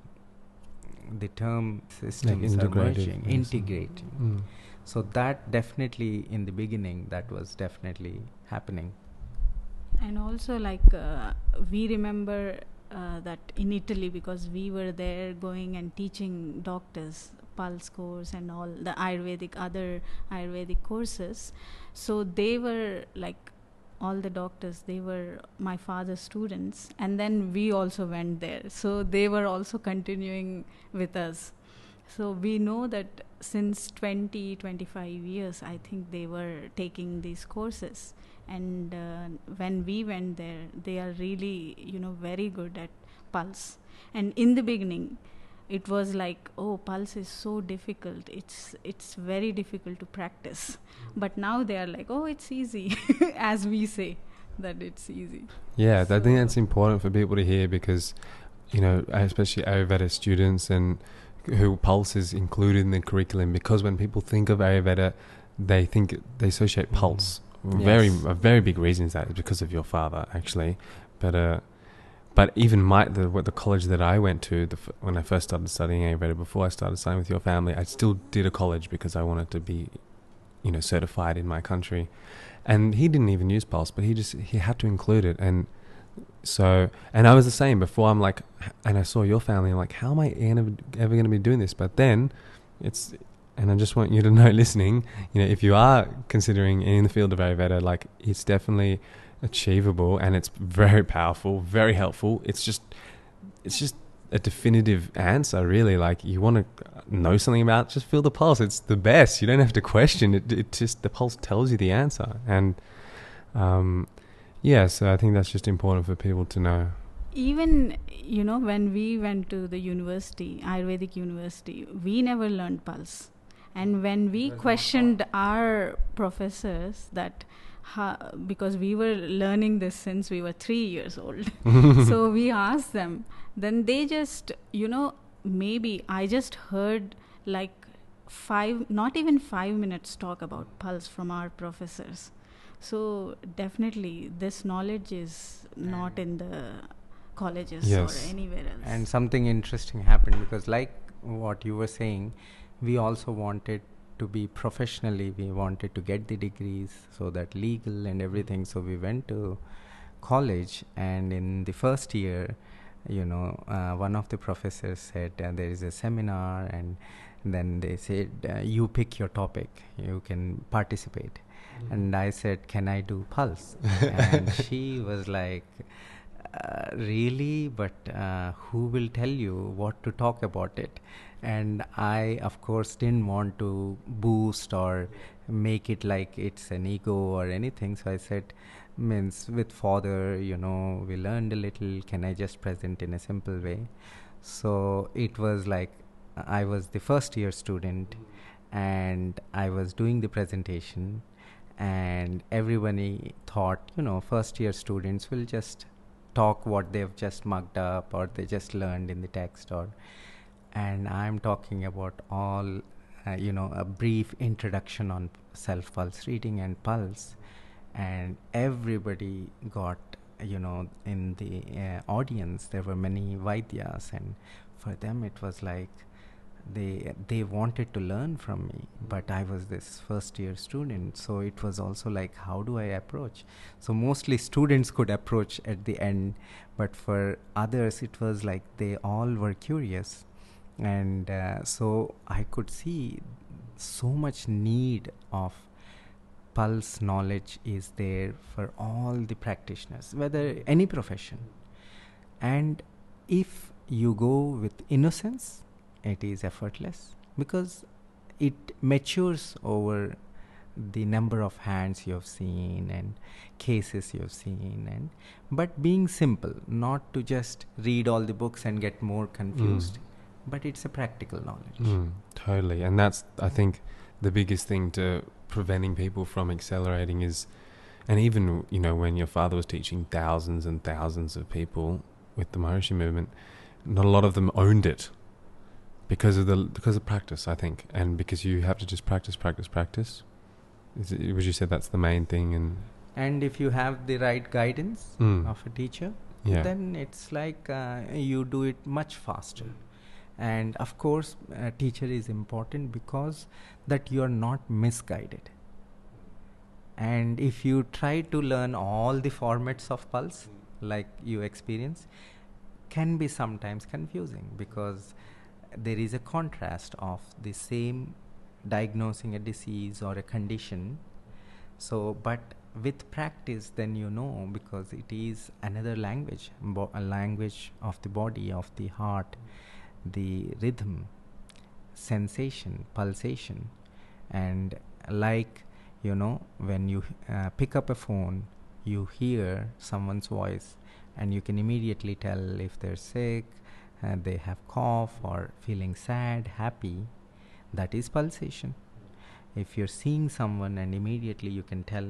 [SPEAKER 2] the term systems are merging, integrating. So that definitely in the beginning, that was definitely happening.
[SPEAKER 3] And also we remember that in Italy, because we were there going and teaching doctors pulse course and all the other Ayurvedic courses. So they were like, all the doctors, they were my father's students, and then we also went there. So they were also continuing with us. So we know that since 25 years, I think they were taking these courses. And when we went there, they are really, very good at pulse. And in the beginning, it was like, oh, pulse is so difficult. It's very difficult to practice. But now they are like, oh, it's easy, as we say that it's easy.
[SPEAKER 1] Yeah, so I think that's important for people to hear, because, especially Ayurveda students and who pulse is included in the curriculum, because when people think of Ayurveda, they associate pulse. A very big reason is that is because of your father, actually. But even the college that I went to, when I first started studying Ayurveda, before I started studying with your family, I still did a college because I wanted to be, certified in my country. And he didn't even use pulse, but he had to include it. And So, and I was the same before. I'm like, and I saw your family. I'm like, how am I ever going to be doing this? But then, and I just want you to know, listening, if you are considering in the field of Ayurveda, like it's definitely achievable and it's very powerful, very helpful. It's just a definitive answer, really. Like you want to know something about, just feel the pulse. It's the best. You don't have to question it. It just, the pulse tells you the answer. And so I think that's just important for people to know.
[SPEAKER 3] Even, when we went to the university, Ayurvedic university, we never learned pulse. And when we questioned our professors that, because we were learning this since we were 3 years old, so we asked them, then they just, maybe I just heard like not even 5 minutes talk about pulse from our professors. So definitely this knowledge is not in the colleges or anywhere else.
[SPEAKER 2] And something interesting happened, because like what you were saying, we also wanted to be professionally, we wanted to get the degrees, so that legal and everything. So we went to college, and in the first year, one of the professors said there is a seminar, and then they said you pick your topic, you can participate. And I said, can I do pulse? And she was like, really? But who will tell you what to talk about it? And I, of course, didn't want to boost or make it like it's an ego or anything. So I said, with father, we learned a little. Can I just present in a simple way? So it was like I was the first year student, and I was doing the presentation, and everybody thought, first year students will just talk what they've just mugged up or they just learned in the text, and I'm talking about all, a brief introduction on self-pulse reading and pulse, and everybody got, in the audience, there were many Vaidyas, and for them it was like they wanted to learn from me, but I was this first year student, so it was also like, how do I approach? So mostly students could approach at the end, but for others it was like they all were curious. And so I could see so much need of pulse knowledge is there for all the practitioners, whether any profession. And if you go with innocence, it is effortless, because it matures over the number of hands you have seen and cases you have seen, but being simple, not to just read all the books and get more confused, but it's a practical knowledge.
[SPEAKER 1] Totally. And that's, I think, the biggest thing to preventing people from accelerating is, and even, when your father was teaching thousands and thousands of people with the Maharishi movement, not a lot of them owned it. Because of practice, I think, and because you have to just practice. Would you say that's the main thing?
[SPEAKER 2] And if you have the right guidance of a teacher, then it's like you do it much faster. And of course, a teacher is important because that you are not misguided. And if you try to learn all the formats of pulse, like you experience, can be sometimes confusing, because there is a contrast of the same diagnosing a disease or a condition. So, but with practice, then because it is another language, a language of the body, of the heart, the rhythm, sensation, pulsation. And like, when you pick up a phone, you hear someone's voice and you can immediately tell if they're sick, they have cough, or feeling sad, happy. That is pulsation. If you're seeing someone and immediately you can tell,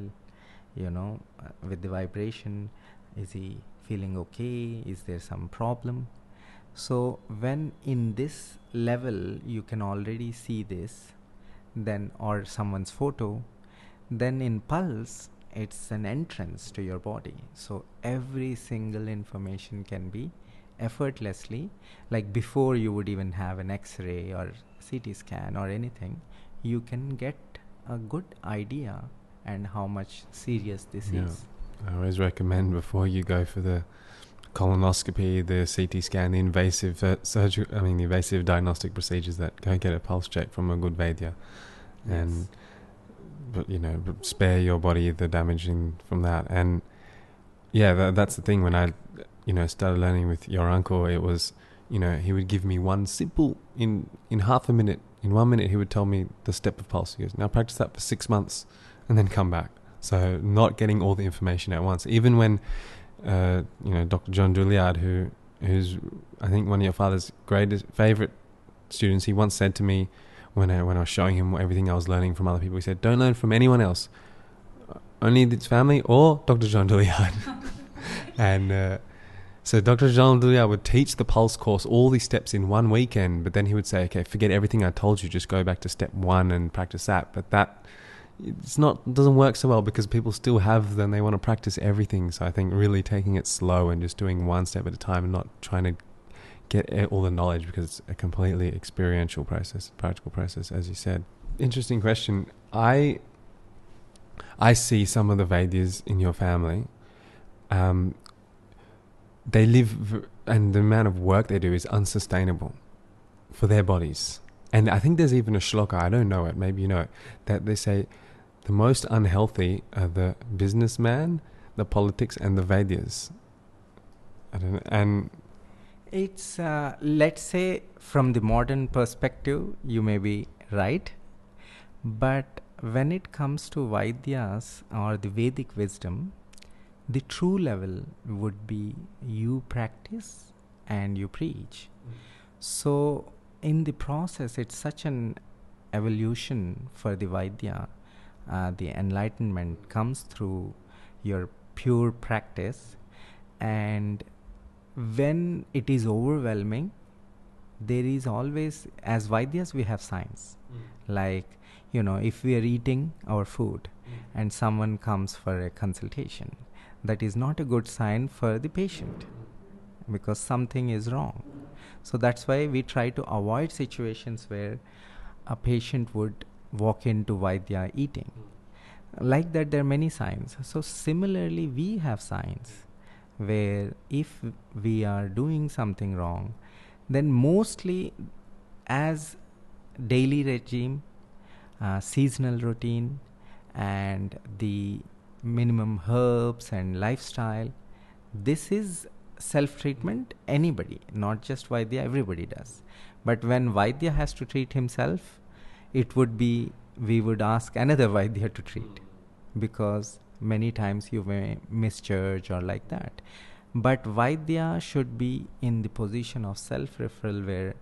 [SPEAKER 2] with the vibration, is he feeling okay? Is there some problem? So when in this level you can already see this, then, or someone's photo, then in pulse it's an entrance to your body. So every single information can be effortlessly, like before you would even have an X-ray or CT scan or anything, you can get a good idea and how much serious this is.
[SPEAKER 1] I always recommend before you go for the colonoscopy, the CT scan, the invasive the invasive diagnostic procedures, that go get a pulse check from a good Vaidya, and but spare your body the damaging from that. And that's the thing. When I started learning with your uncle, it was he would give me one simple in half a minute. In 1 minute, he would tell me the step of pulse. He goes, now practice that for 6 months and then come back. So not getting all the information at once. Even when, Dr. John Douillard, who's I think one of your father's greatest favorite students, he once said to me when I was showing him everything I was learning from other people, he said, don't learn from anyone else. Only its family or Dr. John Douillard. And so Dr. Jean Douillard would teach the pulse course, all these steps in one weekend, but then he would say, okay, forget everything I told you, just go back to step 1 and practice that. But that doesn't work so well, because people still have them, they want to practice everything. So I think really taking it slow and just doing one step at a time and not trying to get all the knowledge, because it's a completely experiential process, practical process, as you said. Interesting question. I see some of the Vaidyas in your family. They live, and the amount of work they do is unsustainable for their bodies. And I think there's even a shloka, I don't know it, maybe you know it, that they say the most unhealthy are the businessman, the politics, and the Vaidyas. I don't know. And
[SPEAKER 2] it's, let's say, from the modern perspective, you may be right. But when it comes to Vaidyas or the Vedic wisdom, the true level would be you practice and you preach. So in the process, it's such an evolution for the Vaidya. The enlightenment comes through your pure practice, and when it is overwhelming, there is always, as Vaidyas, we have science. Like, if we are eating our food and someone comes for a consultation, that is not a good sign for the patient, because something is wrong. So that's why we try to avoid situations where a patient would walk into Vaidya eating. Like that, there are many signs. So similarly, we have signs where if we are doing something wrong, then mostly as daily regime, seasonal routine, and the minimum herbs and lifestyle, this is self-treatment. Anybody, not just Vaidya, everybody does. But when Vaidya has to treat himself, it would be, we would ask another Vaidya to treat, because many times you may misjudge or like that. But Vaidya should be in the position of self-referral, where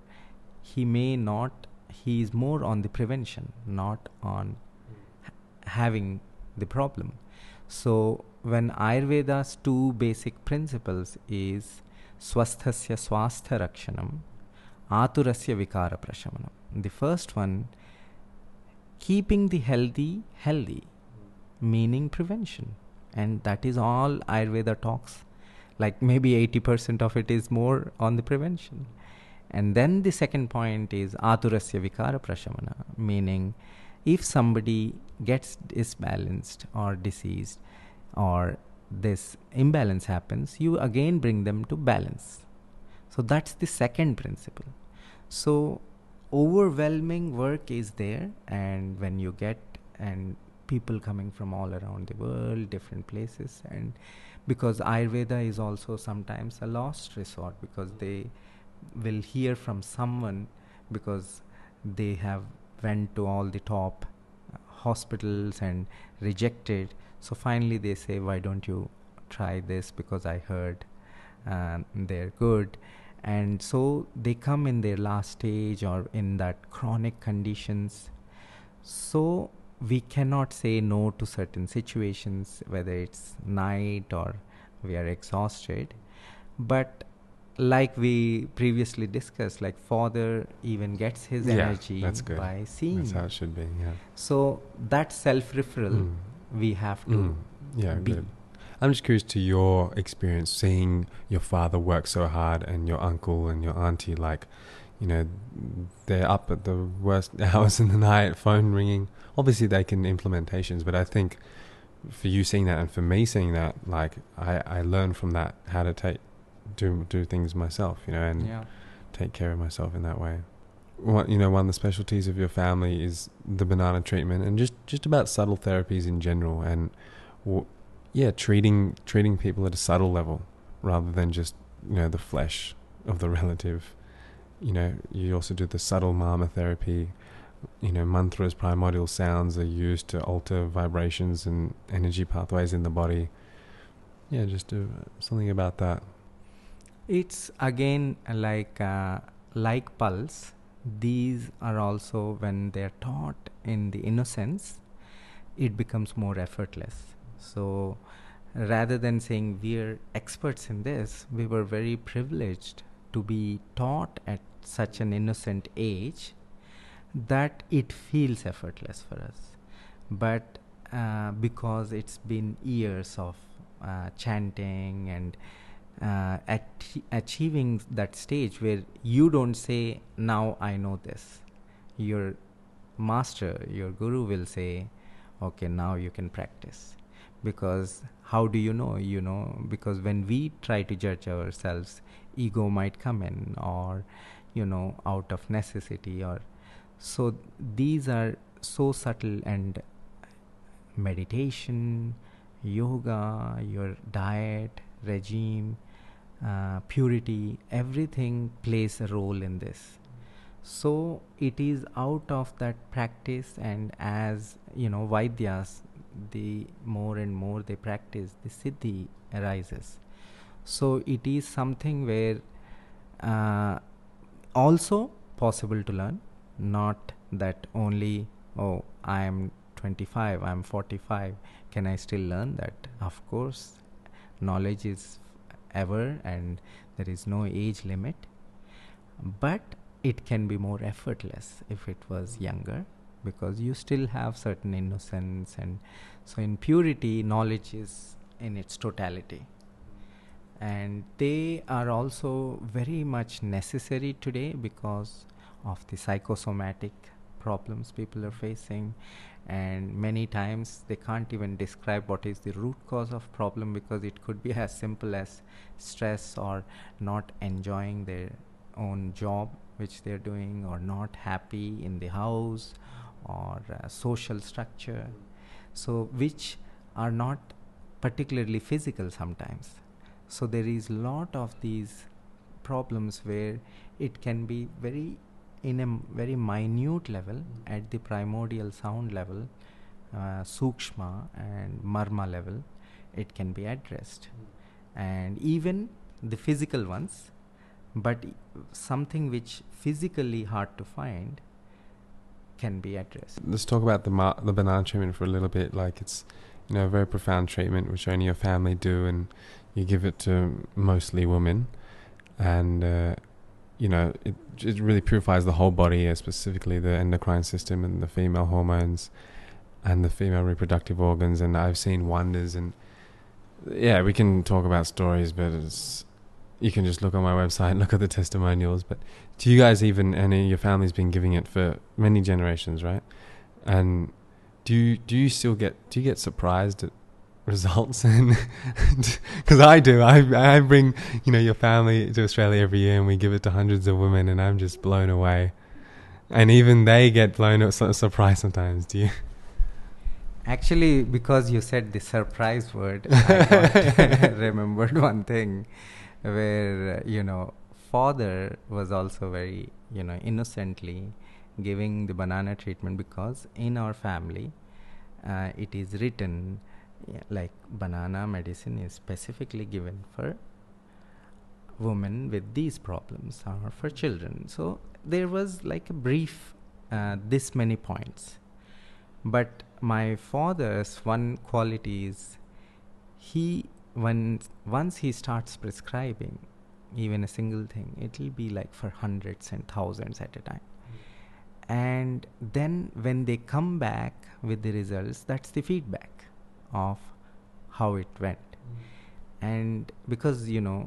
[SPEAKER 2] he is more on the prevention, not on having the problem. So when Ayurveda's 2 basic principles is swasthasya swastha rakshanam, aturasya vikara prashamanam. The first one, keeping the healthy, meaning prevention. And that is all Ayurveda talks. Like maybe 80% of it is more on the prevention. And then the second point is aturasya vikara prashamana, meaning if somebody gets disbalanced or diseased, or this imbalance happens, you again bring them to balance. So that's the second principle. So overwhelming work is there, and when you get and people coming from all around the world, different places, and because Ayurveda is also sometimes a lost resort, because they will hear from someone because they have went to all the top hospitals and rejected. So finally they say, why don't you try this, because I heard they're good. And so they come in their last stage or in that chronic conditions. So we cannot say no to certain situations, whether it's night or we are exhausted. But like we previously discussed, like father even gets his energy by seeing.
[SPEAKER 1] That's how it should be, yeah.
[SPEAKER 2] So that self-referral we have to be.
[SPEAKER 1] Good. I'm just curious to your experience seeing your father work so hard, and your uncle and your auntie, like, they're up at the worst hours in the night, phone ringing. Obviously they can implementations, but I think for you seeing that and for me seeing that, like I learned from that how to do things myself, and take care of myself in that way. One of the specialties of your family is the banana treatment, and just about subtle therapies in general, and treating people at a subtle level rather than just the flesh of the relative. You also do the subtle mama therapy. Mantras, primordial sounds are used to alter vibrations and energy pathways in the body. Just do something about that.
[SPEAKER 2] It's again like pulse. These are also, when they're taught in the innocence, it becomes more effortless. So rather than saying we're experts in this, we were very privileged to be taught at such an innocent age that it feels effortless for us. But because it's been years of chanting and achieving that stage where you don't say, now I know this. Your master, your guru will say, okay, now you can practice. Because how do you know? Because when we try to judge ourselves, ego might come in, or out of necessity, or so these are so subtle. And meditation, yoga, your diet, regime, purity, everything plays a role in this. So it is out of that practice, and as Vaidyas, the more and more they practice, the siddhi arises. So it is something where also possible to learn, not that only, oh, I am 25, I am 45, can I still learn that? Of course, knowledge is ever, and there is no age limit, but it can be more effortless if it was younger, because you still have certain innocence. And so in purity, knowledge is in its totality, and they are also very much necessary today because of the psychosomatic problems people are facing. And many times they can't even describe what is the root cause of problem, because it could be as simple as stress, or not enjoying their own job which they're doing, or not happy in the house, or social structure, so which are not particularly physical sometimes. So there is a lot of these problems where it can be in a very minute level, at the primordial sound level, sukshma and marma level, it can be addressed. And even the physical ones, but something which physically hard to find can be addressed.
[SPEAKER 1] Let's talk about the banana treatment for a little bit. Like, it's a very profound treatment which only your family do, and you give it to mostly women, and it really purifies the whole body, specifically the endocrine system and the female hormones and the female reproductive organs. And I've seen wonders, and we can talk about stories, but you can just look on my website and look at the testimonials. But do you guys and your family's been giving it for many generations, right? And do you get surprised at results? And because I do, I bring your family to Australia every year, and we give it to hundreds of women, and I'm just blown away. And even they get surprised sometimes. Do you?
[SPEAKER 2] Actually, because you said the surprise word, I remembered one thing where father was also very innocently giving the banana treatment, because in our family it is written like banana medicine is specifically given for women with these problems or for children. So there was like a brief this many points. But my father's one quality is once he starts prescribing even a single thing, it will be like for hundreds and thousands at a time. And then when they come back with the results, that's the feedback of how it went. And because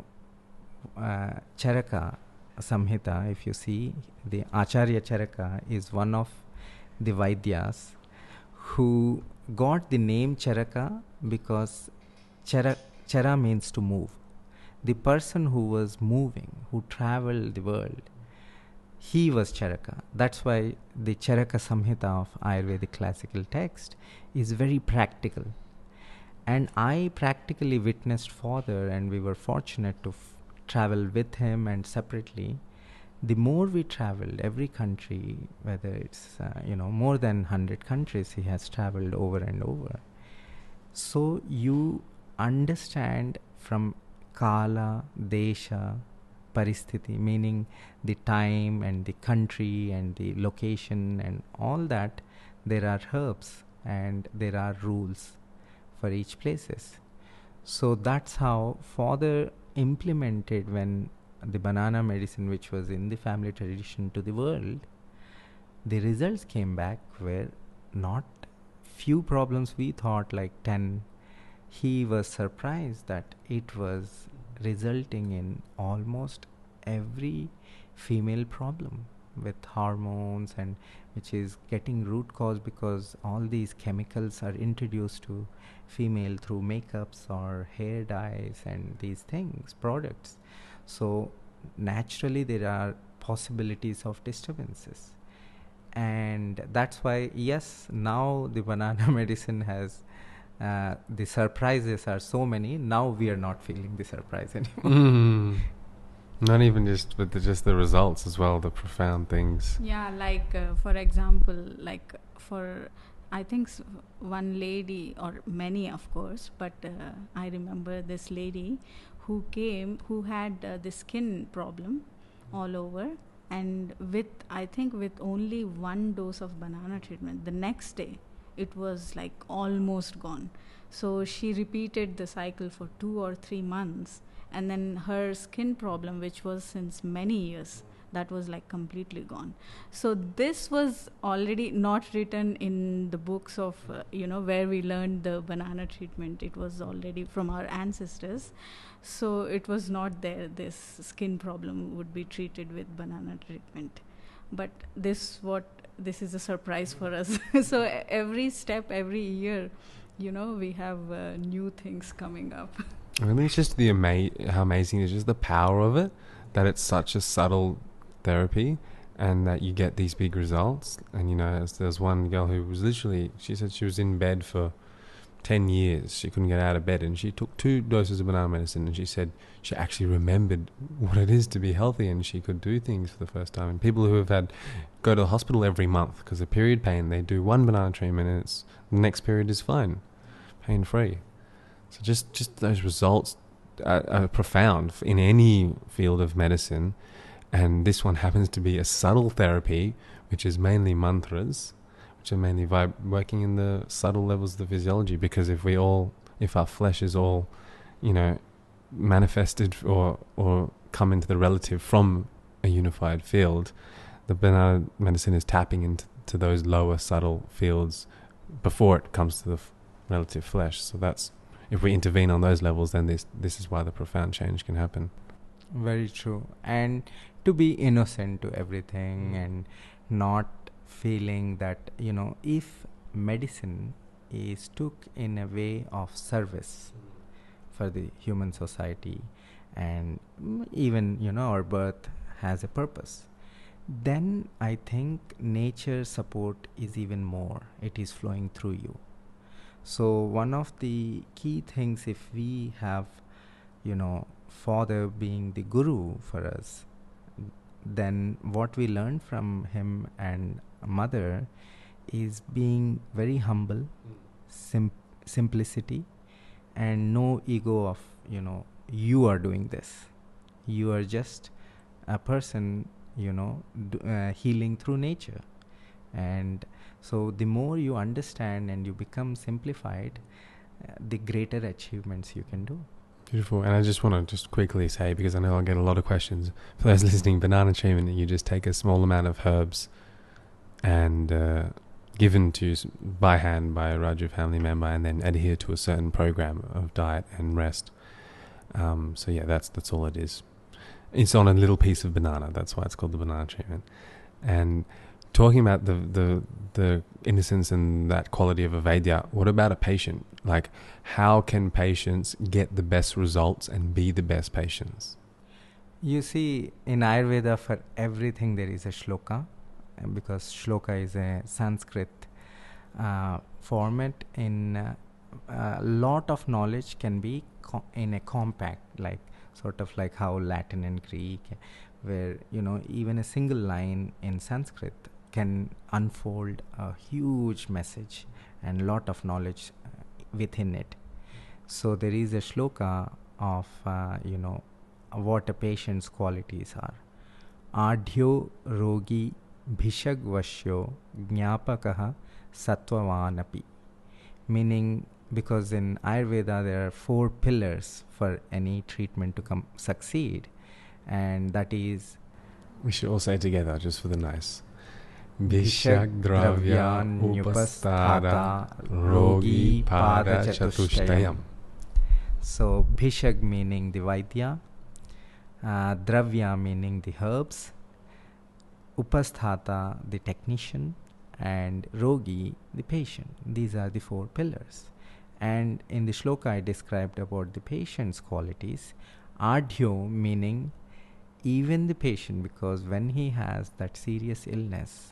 [SPEAKER 2] Charaka Samhita, if you see, the Acharya Charaka is one of the Vaidyas who got the name Charaka because Chara means to move. The person who was moving, who traveled the world, he was Charaka. That's why the Charaka Samhita of Ayurvedic classical text is very practical. And I practically witnessed Father, and we were fortunate to travel with him and separately. The more we traveled, every country, whether it's more than 100 countries he has traveled over and over. So you understand from Kala, Desha, Paristhiti, meaning the time and the country and the location and all that, there are herbs and there are rules for each places. So that's how Father implemented when the banana medicine, which was in the family tradition, to the world. The results came back were not few problems we thought like 10. He was surprised that it was resulting in almost every female problem with hormones, and which is getting root cause because all these chemicals are introduced to female through makeups or hair dyes and these things, products. So naturally there are possibilities of disturbances, and that's why, yes, now the banana medicine has the surprises are so many. Now we are not feeling the surprise anymore.
[SPEAKER 1] Not even just with just the results as well, the profound things.
[SPEAKER 3] Yeah, like for example, like for I think one lady, or many of course, but I remember this lady who came, who had the skin problem all over, and I think with only one dose of banana treatment, the next day it was like almost gone. So she repeated the cycle for 2 or 3 months, and then her skin problem, which was since many years, that was like completely gone. So this was already not written in the books of where we learned the banana treatment. It was already from our ancestors, so it was not there, this skin problem would be treated with banana treatment. But this is a surprise for us. So every step, every year, we have new things coming up.
[SPEAKER 1] I think it's just how amazing it is, just the power of it, that it's such a subtle therapy and that you get these big results. And there's one girl who was literally, she said she was in bed for 10 years. She couldn't get out of bed, and she took 2 doses of banana medicine, and she said she actually remembered what it is to be healthy, and she could do things for the first time. And people who have go to the hospital every month because of period pain, they do 1 banana treatment and the next period is fine, pain free. So just those results are profound in any field of medicine. And this one happens to be a subtle therapy, which is mainly mantras, which are mainly working in the subtle levels of the physiology. Because if our flesh is all, manifested or come into the relative from a unified field, the banana medicine is tapping into those lower subtle fields before it comes to the relative flesh. So that's, if we intervene on those levels, then this is why the profound change can happen.
[SPEAKER 2] Very true. And to be innocent to everything and not feeling that, if medicine is took in a way of service for the human society, and even, our birth has a purpose, then I think nature's support is even more. It is flowing through you. So one of the key things, if we have, Father being the guru for us, then what we learn from him and Mother is being very humble, simplicity, and no ego of, you are doing this. You are just a person, healing through nature. And so the more you understand and you become simplified, the greater achievements you can do.
[SPEAKER 1] Beautiful. And I just want to quickly say, because I know I'll get a lot of questions, for those listening, banana treatment, you just take a small amount of herbs and given to by hand by a Raju family member, and then adhere to a certain program of diet and rest. So yeah, that's all it is. It's on a little piece of banana. That's why it's called the banana treatment. And talking about the innocence and that quality of a Vaidya, what about a patient? Like, how can patients get the best results and be the best patients?
[SPEAKER 2] You see, in Ayurveda, for everything there is a shloka, because shloka is a Sanskrit format. In a lot of knowledge can be in a compact, like sort of like how Latin and Greek, where even a single line in Sanskrit can unfold a huge message and lot of knowledge within it. So there is a shloka of what a patient's qualities are. Adhyo rogi bhishagvashyo jnapakaha sattvavanapi. Meaning, because in Ayurveda there are 4 pillars for any treatment to succeed, and that is...
[SPEAKER 1] We should all say it together, just for the nice.
[SPEAKER 2] Bhishag dravyan upasthata rogi pada chatushtayam. So Bhishag meaning the Vaidya, Dravya meaning the herbs, Upasthata the technician, and Rogi the patient. These are the 4 pillars. And in the shloka I described about the patient's qualities. Adhyo meaning even the patient, because when he has that serious illness,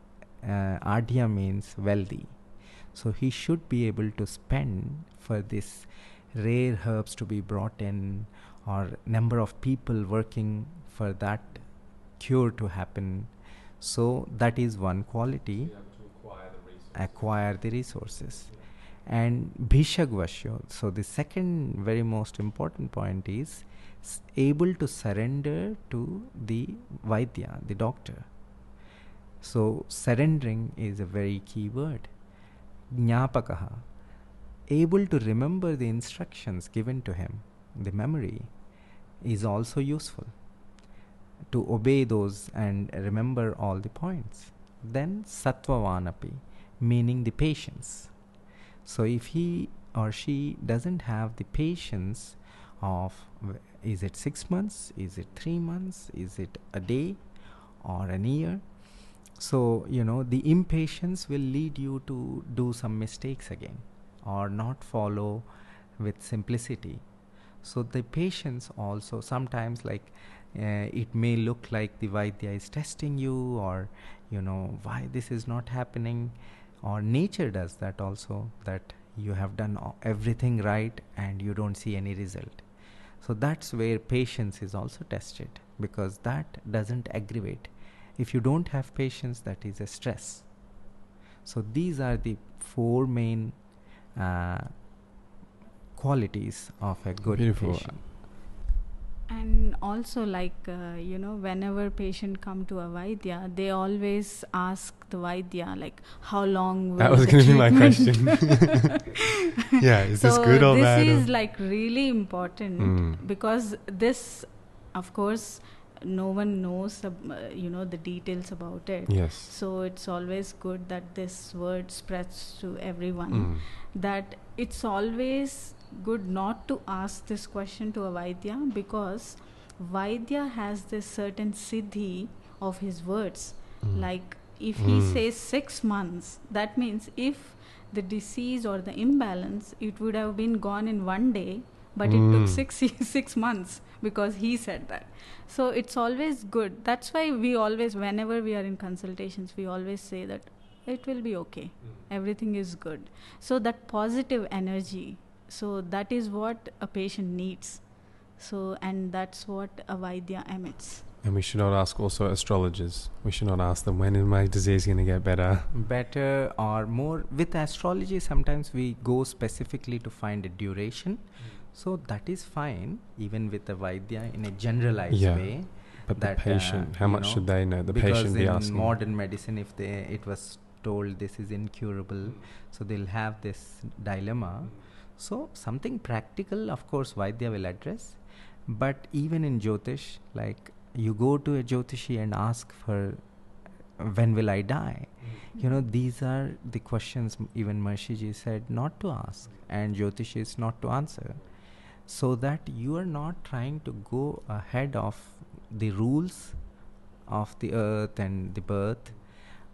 [SPEAKER 2] Adhya means wealthy. So he should be able to spend for this rare herbs to be brought in, or number of people working for that cure to happen. So that is one quality.
[SPEAKER 1] You have to
[SPEAKER 2] acquire the resources. And Bhishagvashyo, so the second very most important point is able to surrender to the Vaidya, the doctor. So surrendering is a very key word. Jnapakaha, able to remember the instructions given to him. The memory is also useful to obey those and remember all the points. Then Sattvavanapi, meaning the patience. So if he or she doesn't have the patience of, is it 6 months, is it 3 months, is it a day or an year? So, the impatience will lead you to do some mistakes again, or not follow with simplicity. So the patience also, sometimes it may look like the Vaidya is testing you, or why this is not happening, or nature does that also, that you have done everything right and you don't see any result. So that's where patience is also tested, because that doesn't aggravate. If you don't have patience, that is a stress. So these are the 4 main qualities of a good
[SPEAKER 1] Beautiful.
[SPEAKER 2] patient.
[SPEAKER 3] And also, whenever patient come to a Vaidya, they always ask the Vaidya, how long will
[SPEAKER 1] That was
[SPEAKER 3] the
[SPEAKER 1] going to be my
[SPEAKER 3] treatment-
[SPEAKER 1] question. Yeah, is this
[SPEAKER 3] So
[SPEAKER 1] good or
[SPEAKER 3] this
[SPEAKER 1] bad?
[SPEAKER 3] is really important, because this, of course, no one knows the details about it.
[SPEAKER 1] Yes.
[SPEAKER 3] So it's always good that this word spreads to everyone, that it's always good not to ask this question to a Vaidya, because Vaidya has this certain siddhi of his words. Like if he says 6 months, that means if the disease or the imbalance, it would have been gone in 1 day, but it took 6 months, because he said that. So it's always good. That's why we always, whenever we are in consultations, we always say that it will be okay. Everything is good. So that positive energy, so that is what a patient needs. So, and that's what a Vaidya emits.
[SPEAKER 1] And we should not ask also astrologers. We should not ask them, when is my disease going to get better?
[SPEAKER 2] Better or more. With astrology, sometimes we go specifically to find a duration. So that is fine, even with the Vaidya in a generalized way.
[SPEAKER 1] But the patient, how much should they know? The patient be asking.
[SPEAKER 2] Because in modern medicine, if it was told this is incurable, so they'll have this dilemma. So something practical, of course, Vaidya will address. But even in Jyotish, you go to a Jyotishi and ask for, when will I die? These are the questions even Maharishi said not to ask, and Jyotishi is not to answer. So that you are not trying to go ahead of the rules of the earth and the birth,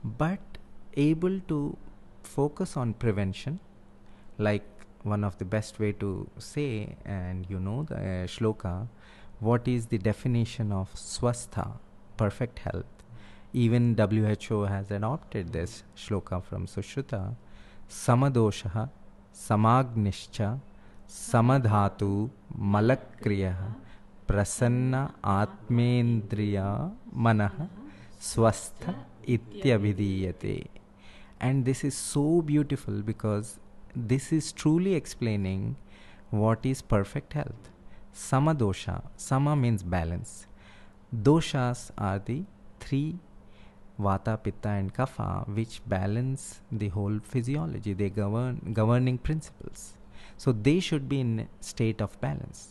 [SPEAKER 2] but able to focus on prevention, like one of the best way to say, and you know the shloka, what is the definition of swastha, perfect health. Even WHO has adopted this shloka from Sushruta. Samadosha samagnischa samadhatu malakriya prasanna atmendriya manah swastha ityabhidiyate. And this is so beautiful because this is truly explaining what is perfect health. Samadosha, sama means balance. Doshas are the three, Vata, Pitta and Kapha, which balance the whole physiology. They governing principles. So they should be in state of balance.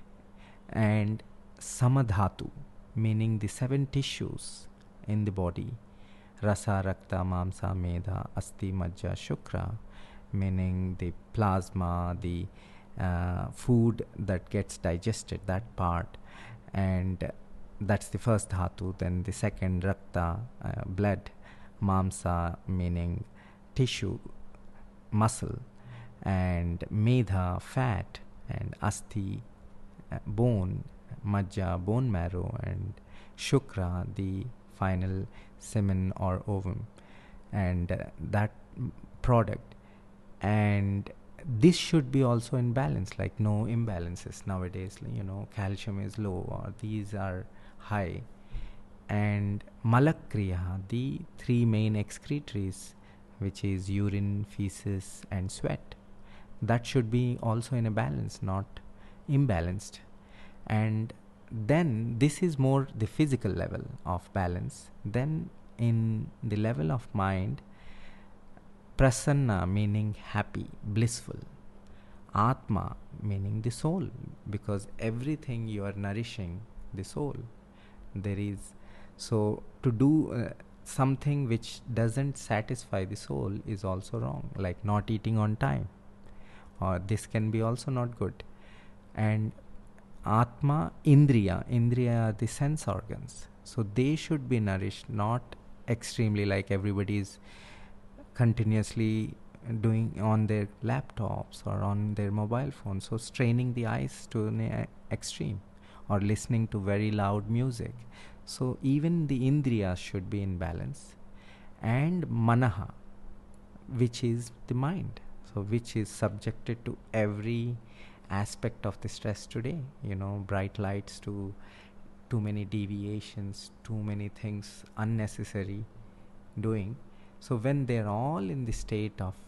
[SPEAKER 2] And Samadhatu, meaning the 7 tissues in the body. Rasa, Rakta, Mamsa, Medha, Asti, Majja, Shukra, meaning the plasma, the food that gets digested, that part. And that's the first dhatu. Then the second, Rakta, blood. Mamsa, meaning tissue, muscle. And Medha, fat. And Asti, bone. Majja, bone marrow. And Shukra, the final semen or ovum. And that product. And this should be also in balance, like no imbalances nowadays. Calcium is low or these are high. And malakriya, the 3 main excretories, which is urine, feces and sweat, that should be also in a balance, not imbalanced. And then this is more the physical level of balance. Then in the level of mind, prasanna meaning happy, blissful. Atma meaning the soul, because everything you are nourishing the soul. There is, so to do something which doesn't satisfy the soul is also wrong, like not eating on time, or this can be also not good. And Atma, Indriya are the sense organs, so they should be nourished, not extremely like everybody is continuously doing on their laptops or on their mobile phones, so straining the eyes to an extreme, or listening to very loud music. So even the indriyas should be in balance. And manaha, which is the mind, so which is subjected to every aspect of the stress today, bright lights to too many deviations, too many things unnecessary doing. So when they're all in the state of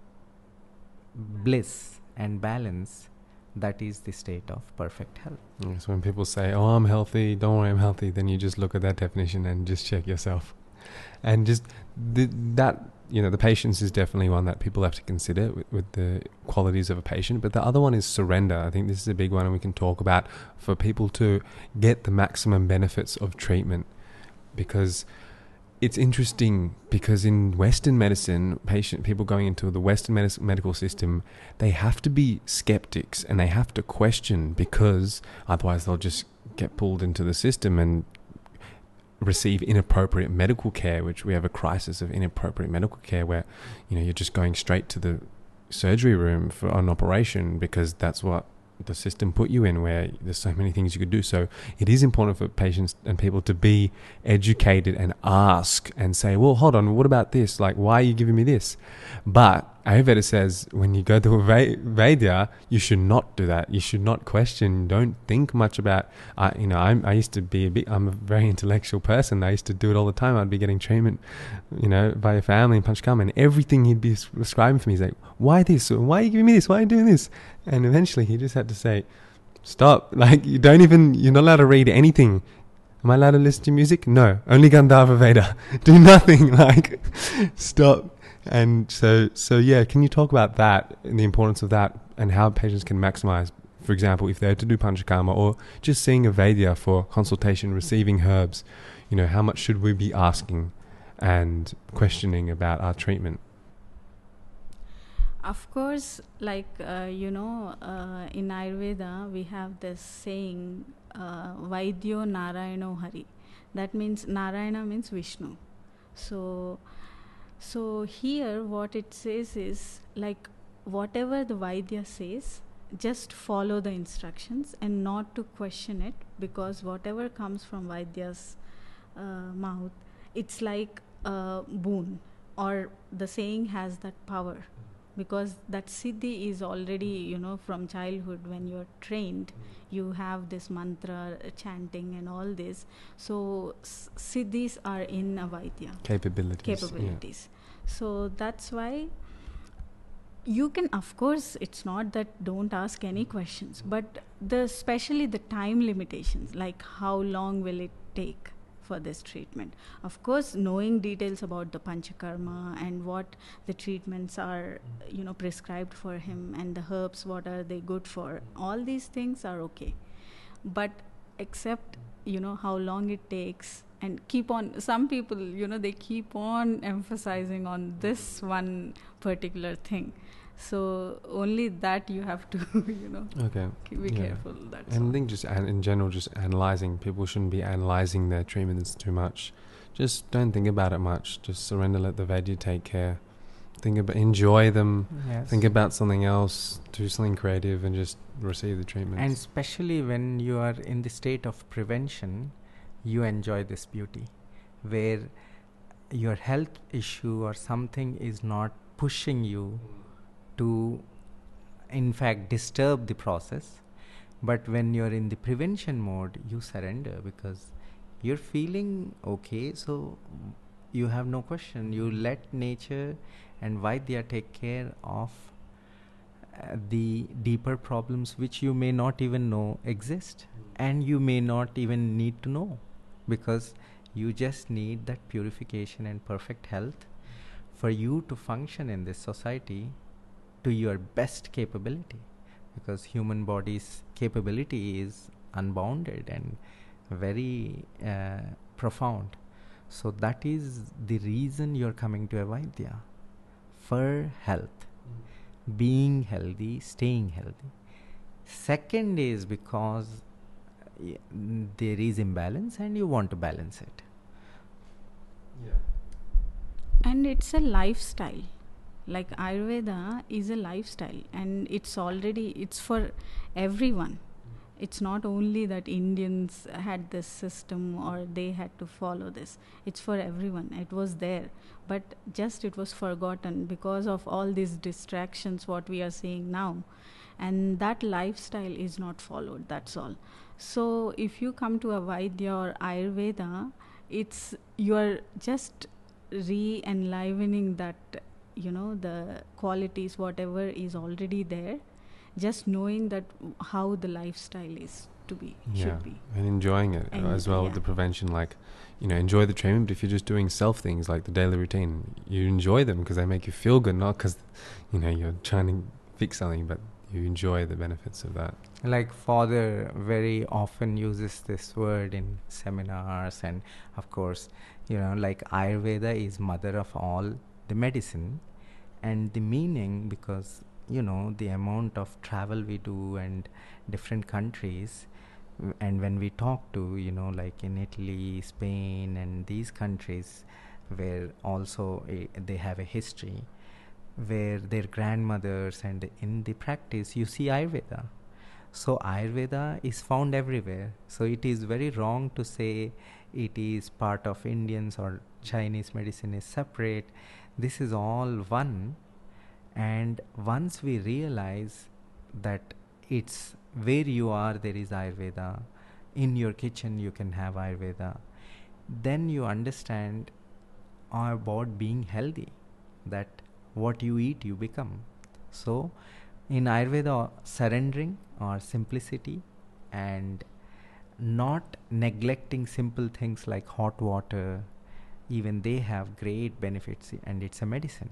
[SPEAKER 2] bliss and balance, that is the state of perfect health.
[SPEAKER 1] So when people say, oh, I'm healthy, don't worry, I'm healthy, then you just look at that definition and just check yourself. And just the patience is definitely one that people have to consider with the qualities of a patient. But the other one is surrender. I think this is a big one, and we can talk about for people to get the maximum benefits of treatment. Because it's interesting, because in Western medicine, people going into the Western medical system, they have to be skeptics and they have to question, because otherwise they'll just get pulled into the system and receive inappropriate medical care, which we have a crisis of inappropriate medical care where, you're just going straight to the surgery room for an operation because that's what the system put you in, where there's so many things you could do. So it is important for patients and people to be educated and ask and say, well, hold on, what about this? Like, why are you giving me this? But Ayurveda says when you go to a Vaidya, you should not do that. You should not question. Don't think much about, I used to be I'm a very intellectual person. I used to do it all the time. I'd be getting treatment, by a family in Panchkarma, and everything he'd be prescribing for me. He's like, why this? Why are you giving me this? Why are you doing this? And eventually he just had to say, stop. Like, you're not allowed to read anything. Am I allowed to listen to music? No. Only Gandharva Veda. Do nothing. Like, stop. And so yeah, can you talk about that and the importance of that and how patients can maximize, for example, if they're to do Panchakarma or just seeing a Vaidya for consultation, receiving herbs, how much should we be asking and questioning about our treatment?
[SPEAKER 3] Of course, like, in Ayurveda, we have this saying, Vaidyo Narayano Hari. That means Narayana means Vishnu. So here what it says is like whatever the Vaidya says, just follow the instructions and not to question it, because whatever comes from Vaidya's mouth, it's like a boon, or the saying has that power, because that siddhi is already, from childhood when you're trained, you have this mantra chanting and all this. So siddhis are in a Vaidya. Capabilities. So that's why you can, of course, it's not that don't ask any questions, but especially the time limitations, like how long will it take for this treatment. Of course, knowing details about the panchakarma and what the treatments are, prescribed for him, and the herbs, what are they good for, all these things are okay. But except, how long it takes, and keep on, some people, they keep on emphasizing on this one particular thing. So only that you have to, be careful. That's
[SPEAKER 1] and
[SPEAKER 3] all.
[SPEAKER 1] I think just in general, just analyzing. People shouldn't be analyzing their treatments too much. Just don't think about it much. Just surrender, let the Vaidya take care. Enjoy them.
[SPEAKER 2] Yes.
[SPEAKER 1] Think about something else. Do something creative, and just receive the treatment.
[SPEAKER 2] And especially when you are in the state of prevention, you enjoy this beauty, where your health issue or something is not pushing you to, in fact, disturb the process. But when you're in the prevention mode, you surrender because you're feeling okay, so you have no question. You let nature and Vaidya take care of the deeper problems which you may not even know exist, and you may not even need to know, because you just need that purification and perfect health for you to function in this society to your best capability, because human body's capability is unbounded and very profound. So that is the reason you're coming to a Vaidya, for health, being healthy, staying healthy. Second is because there is imbalance and you want to balance it.
[SPEAKER 3] And it's a lifestyle. Like Ayurveda is a lifestyle, and it's for everyone. It's not only that Indians had this system or they had to follow this. It's for everyone. It was there, but just it was forgotten because of all these distractions what we are seeing now, and that lifestyle is not followed. That's all. So if you come to a Vaidya or Ayurveda, it's you are just re-enlivening that, the qualities whatever is already there, just knowing that how the lifestyle is to be, should be,
[SPEAKER 1] and enjoying it
[SPEAKER 3] and
[SPEAKER 1] as well with the prevention. Like, enjoy the treatment, but if you're just doing self things like the daily routine, you enjoy them because they make you feel good, not because you're trying to fix something, but you enjoy the benefits of that.
[SPEAKER 2] Like father very often uses this word in seminars, and of course, like Ayurveda is mother of all the medicine, and the meaning, because the amount of travel we do and different countries, and when we talk to like in Italy, Spain and these countries where also they have a history, where their grandmothers, and in the practice you see Ayurveda. So Ayurveda is found everywhere. So it is very wrong to say it is part of Indians or Chinese medicine is separate. This is all one. And once we realize that it's where you are, there is Ayurveda. In your kitchen you can have Ayurveda. Then you understand about being healthy, that what you eat you become. So in Ayurveda, surrendering or simplicity and not neglecting simple things like hot water, even they have great benefits, and it's a medicine.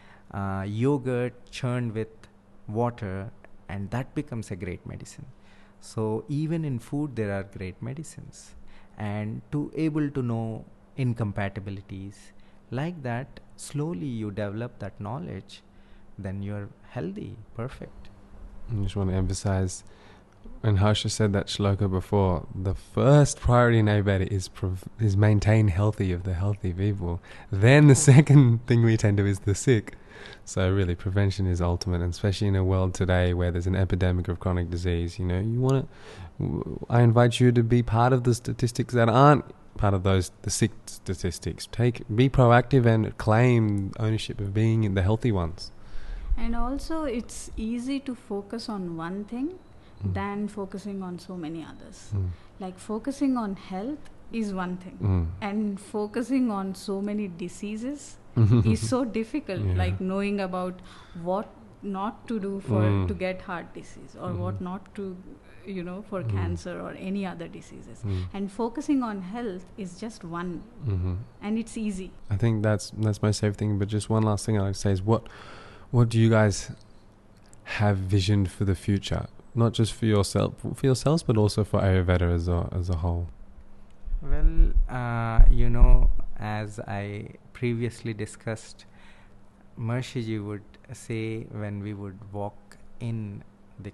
[SPEAKER 2] Yogurt churned with water, and that becomes a great medicine. So even in food there are great medicines, and to able to know incompatibilities like that, slowly you develop that knowledge, then you're healthy, perfect.
[SPEAKER 1] I just want to emphasize And Harsha said that shloka before. The first priority in Ayurveda is maintain healthy of the healthy people. Then the second thing we tend to is the sick. So really, prevention is ultimate, and especially in a world today where there's an epidemic of chronic disease. You want to. I invite you to be part of the statistics that aren't part of the sick statistics. Be proactive and claim ownership of being in the healthy ones.
[SPEAKER 3] And also, it's easy to focus on one thing than focusing on so many others. Like focusing on health is one thing, and focusing on so many diseases is so difficult.
[SPEAKER 1] Yeah.
[SPEAKER 3] Like knowing about what not to do to get heart disease, or what not to, for cancer or any other diseases. And focusing on health is just one, and it's easy.
[SPEAKER 1] I think that's my safe thing. But just one last thing I'd like to say is what do you guys have visioned for the future? Not just for yourselves, but also for Ayurveda as a whole.
[SPEAKER 2] Well, as I previously discussed, Mahर्षि would say when we would walk in the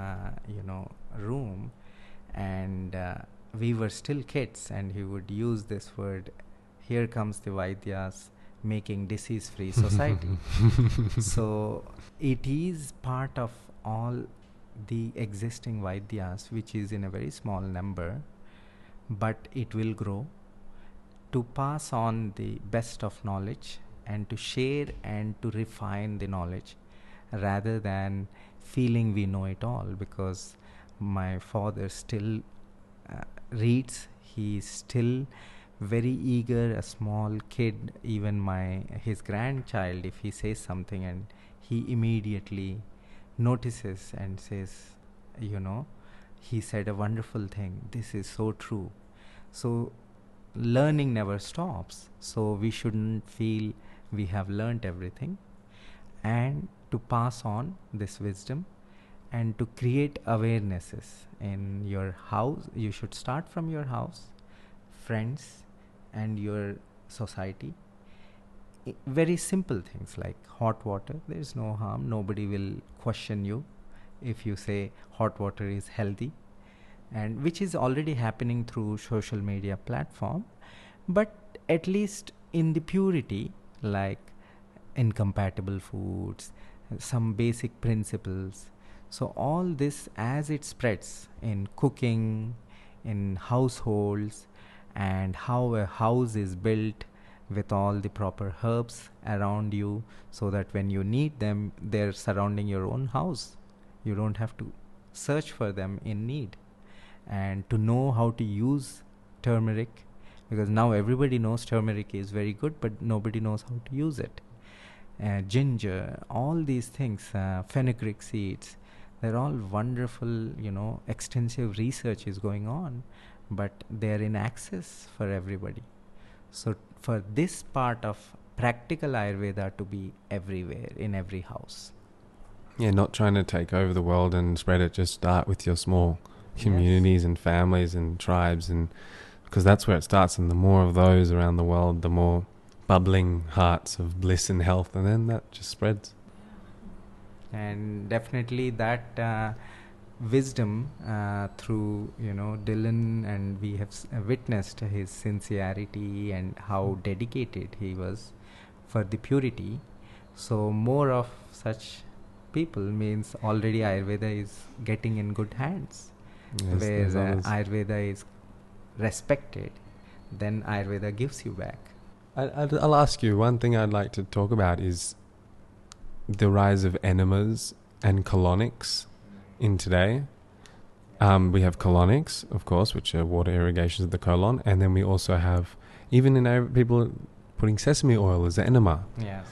[SPEAKER 2] room, and we were still kids, and he would use this word, "Here comes the Vaidyas making disease-free society." So it is part of all the existing Vaidyas, which is in a very small number, but it will grow, to pass on the best of knowledge and to share and to refine the knowledge, rather than feeling we know it all. Because my father still reads, he is still very eager, a small kid. Even his grandchild, if he says something, and he immediately notices and says, he said a wonderful thing, this is so true. So learning never stops. So we shouldn't feel we have learnt everything, and to pass on this wisdom and to create awarenesses in your house. You should start from your house, friends, and your society. Very simple things like hot water. There is no harm. Nobody will question you if you say hot water is healthy, and which is already happening through social media platform. But at least in the purity, like incompatible foods, some basic principles. So all this, as it spreads in cooking, in households, and how a house is built with all the proper herbs around you, so that when you need them, they're surrounding your own house. You don't have to search for them in need. And to know how to use turmeric, because now everybody knows turmeric is very good, but nobody knows how to use it. Ginger, all these things, fenugreek seeds, they're all wonderful, extensive research is going on, but they're in access for everybody. So for this part of practical Ayurveda to be everywhere, in every house.
[SPEAKER 1] Yeah, not trying to take over the world and spread it. Just start with your small communities and families and tribes, and because that's where it starts. And the more of those around the world, the more bubbling hearts of bliss and health, and then that just spreads.
[SPEAKER 2] And definitely that wisdom through Dylan, and we have witnessed his sincerity and how dedicated he was for the purity. So more of such people means already Ayurveda is getting in good hands.
[SPEAKER 1] Yes,
[SPEAKER 2] where Ayurveda is respected, then Ayurveda gives you back.
[SPEAKER 1] I'll ask you, one thing I'd like to talk about is the rise of enemas and colonics in today. We have colonics, of course, which are water irrigations of the colon, and then we also have, even in people putting sesame oil as an enema.
[SPEAKER 2] Yes.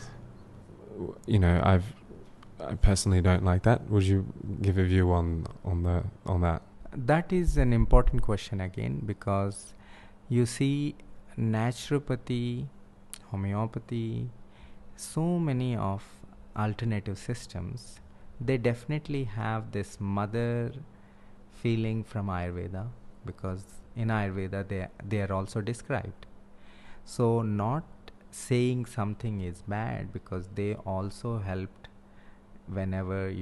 [SPEAKER 1] I personally don't like that. Would you give a view on that?
[SPEAKER 2] That is an important question again, because you see naturopathy, homeopathy, so many of alternative systems, they definitely have this mother feeling from Ayurveda, because in Ayurveda they are also described. So not saying something is bad, because they also helped whenever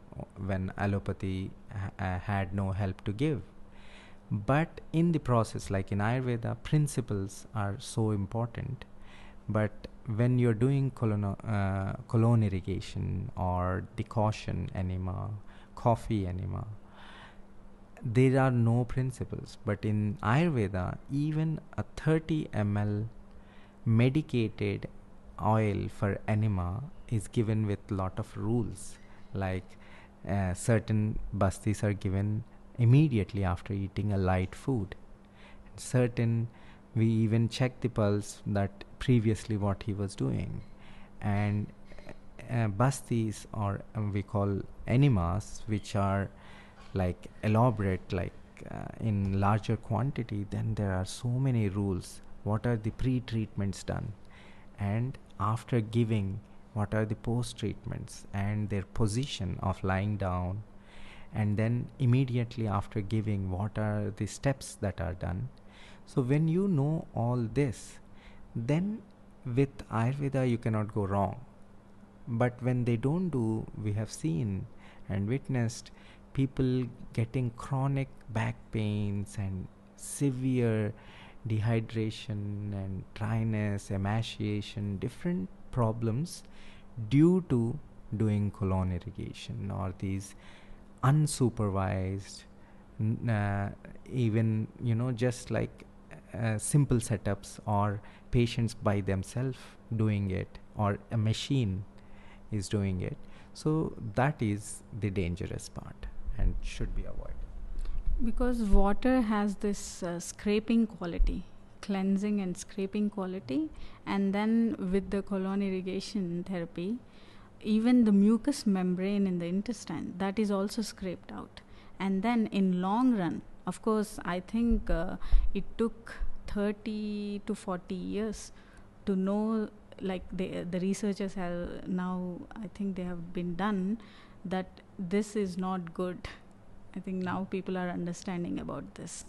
[SPEAKER 2] when allopathy had no help to give. But in the process, like in Ayurveda, principles are so important. But when you're doing colon irrigation or decoction enema, coffee enema, there are no principles. But in Ayurveda, even a 30 ml medicated oil for enema is given with lot of rules, like certain bastis are given immediately after eating a light food. Certain, we even check the pulse that previously what he was doing. And bastis, or we call enemas, which are like elaborate, like in larger quantity, then there are so many rules. What are the pre-treatments done, and after giving, what are the post-treatments and their position of lying down, and then immediately after giving, what are the steps that are done. So when you know all this, then with Ayurveda you cannot go wrong. But when they don't do, we have seen and witnessed people getting chronic back pains and severe dehydration and dryness, emaciation, different problems due to doing colon irrigation or these unsupervised, even just like simple setups, or patients by themselves doing it, or a machine is doing it. So that is the dangerous part and should be avoided.
[SPEAKER 3] Because water has this scraping quality, cleansing and scraping quality, and then with the colon irrigation therapy, even the mucous membrane in the intestine, that is also scraped out. And then in long run, of course, I think it took 30 to 40 years to know, like the researchers have now, I think they have been done, that this is not good. I think now people are understanding about this.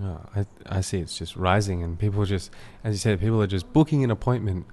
[SPEAKER 1] I see it's just rising, and people just, as you said, people are just booking an appointment.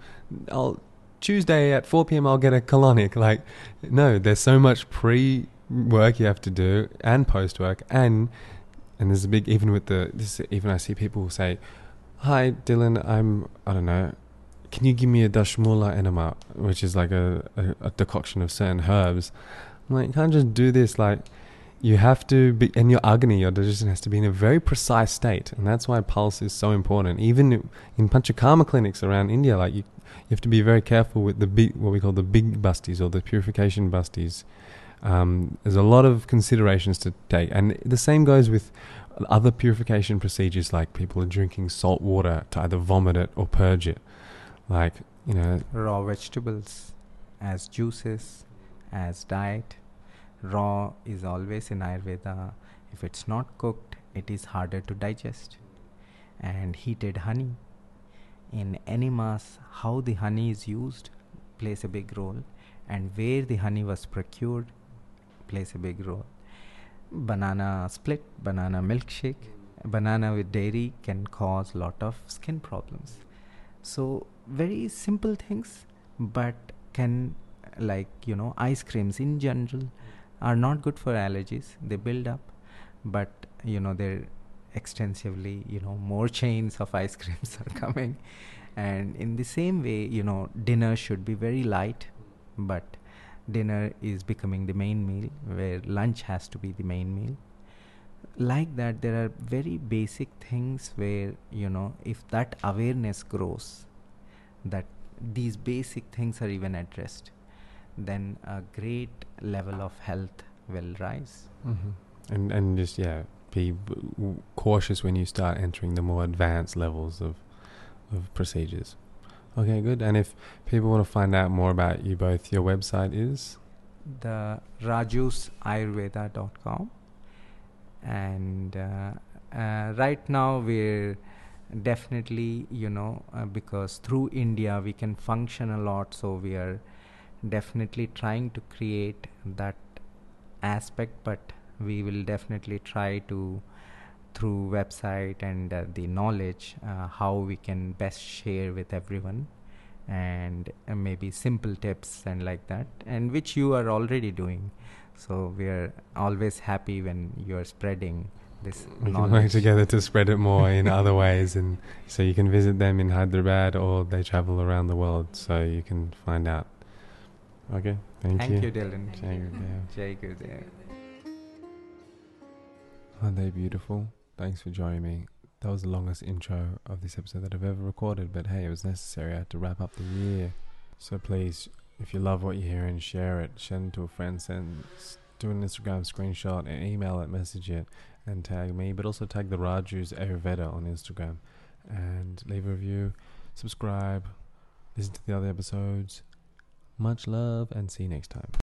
[SPEAKER 1] Tuesday at 4 p.m. I'll get a colonic. Like, no, there's so much pre-work you have to do and post-work, and there's a big, even with even I see people say, "Hi, Dylan, I don't know, can you give me a Dashmula enema," which is like a decoction of certain herbs. I'm like, you can't just do this. Like, you have to be, and your Agni, your digestion has to be in a very precise state, and that's why pulse is so important. Even in Panchakarma clinics around India, like you have to be very careful with what we call the big bastis or the purification bastis. There's a lot of considerations to take, and the same goes with other purification procedures, like people are drinking salt water to either vomit it or purge it. Like,
[SPEAKER 2] raw vegetables as juices, as diet. Raw is always in Ayurveda. If it's not cooked, it is harder to digest. And heated honey. In enemas, how the honey is used plays a big role, and where the honey was procured plays a big role. Banana split, banana milkshake, banana with dairy can cause lot of skin problems. So very simple things, but can, like ice creams in general are not good for allergies. They build up, but they're extensively, more chains of ice creams are coming. And in the same way, dinner should be very light, but dinner is becoming the main meal, where lunch has to be the main meal. Like that, there are very basic things where, if that awareness grows, that these basic things are even addressed, then a great level of health will rise.
[SPEAKER 1] Mm-hmm. And just, be cautious when you start entering the more advanced levels of procedures. Okay, good. And if people want to find out more about you both, your website is?
[SPEAKER 2] The rajusayurveda.com. And right now we're definitely, because through India we can function a lot, so we are definitely trying to create that aspect, but we will definitely try to, through website and the knowledge, how we can best share with everyone, and maybe simple tips and like that, and which you are already doing. So we are always happy when you are spreading this
[SPEAKER 1] We can work
[SPEAKER 2] knowledge.
[SPEAKER 1] together to spread it more in other ways, and so you can visit them in Hyderabad, or they travel around the world, so you can find out. Okay, thank you.
[SPEAKER 2] Thank you, Dylan.
[SPEAKER 1] Jai Gurudev.
[SPEAKER 2] Jai Gurudev.
[SPEAKER 1] Aren't they beautiful? Thanks for joining me. That was the longest intro of this episode that I've ever recorded, but hey, it was necessary. I had to wrap up the year. So please, if you love what you hear, and share it, send it to a friend, do an Instagram screenshot, and email it, message it, and tag me, but also tag the Raju's Ayurveda on Instagram, and leave a review, subscribe, listen to the other episodes. Much love, and see you next time.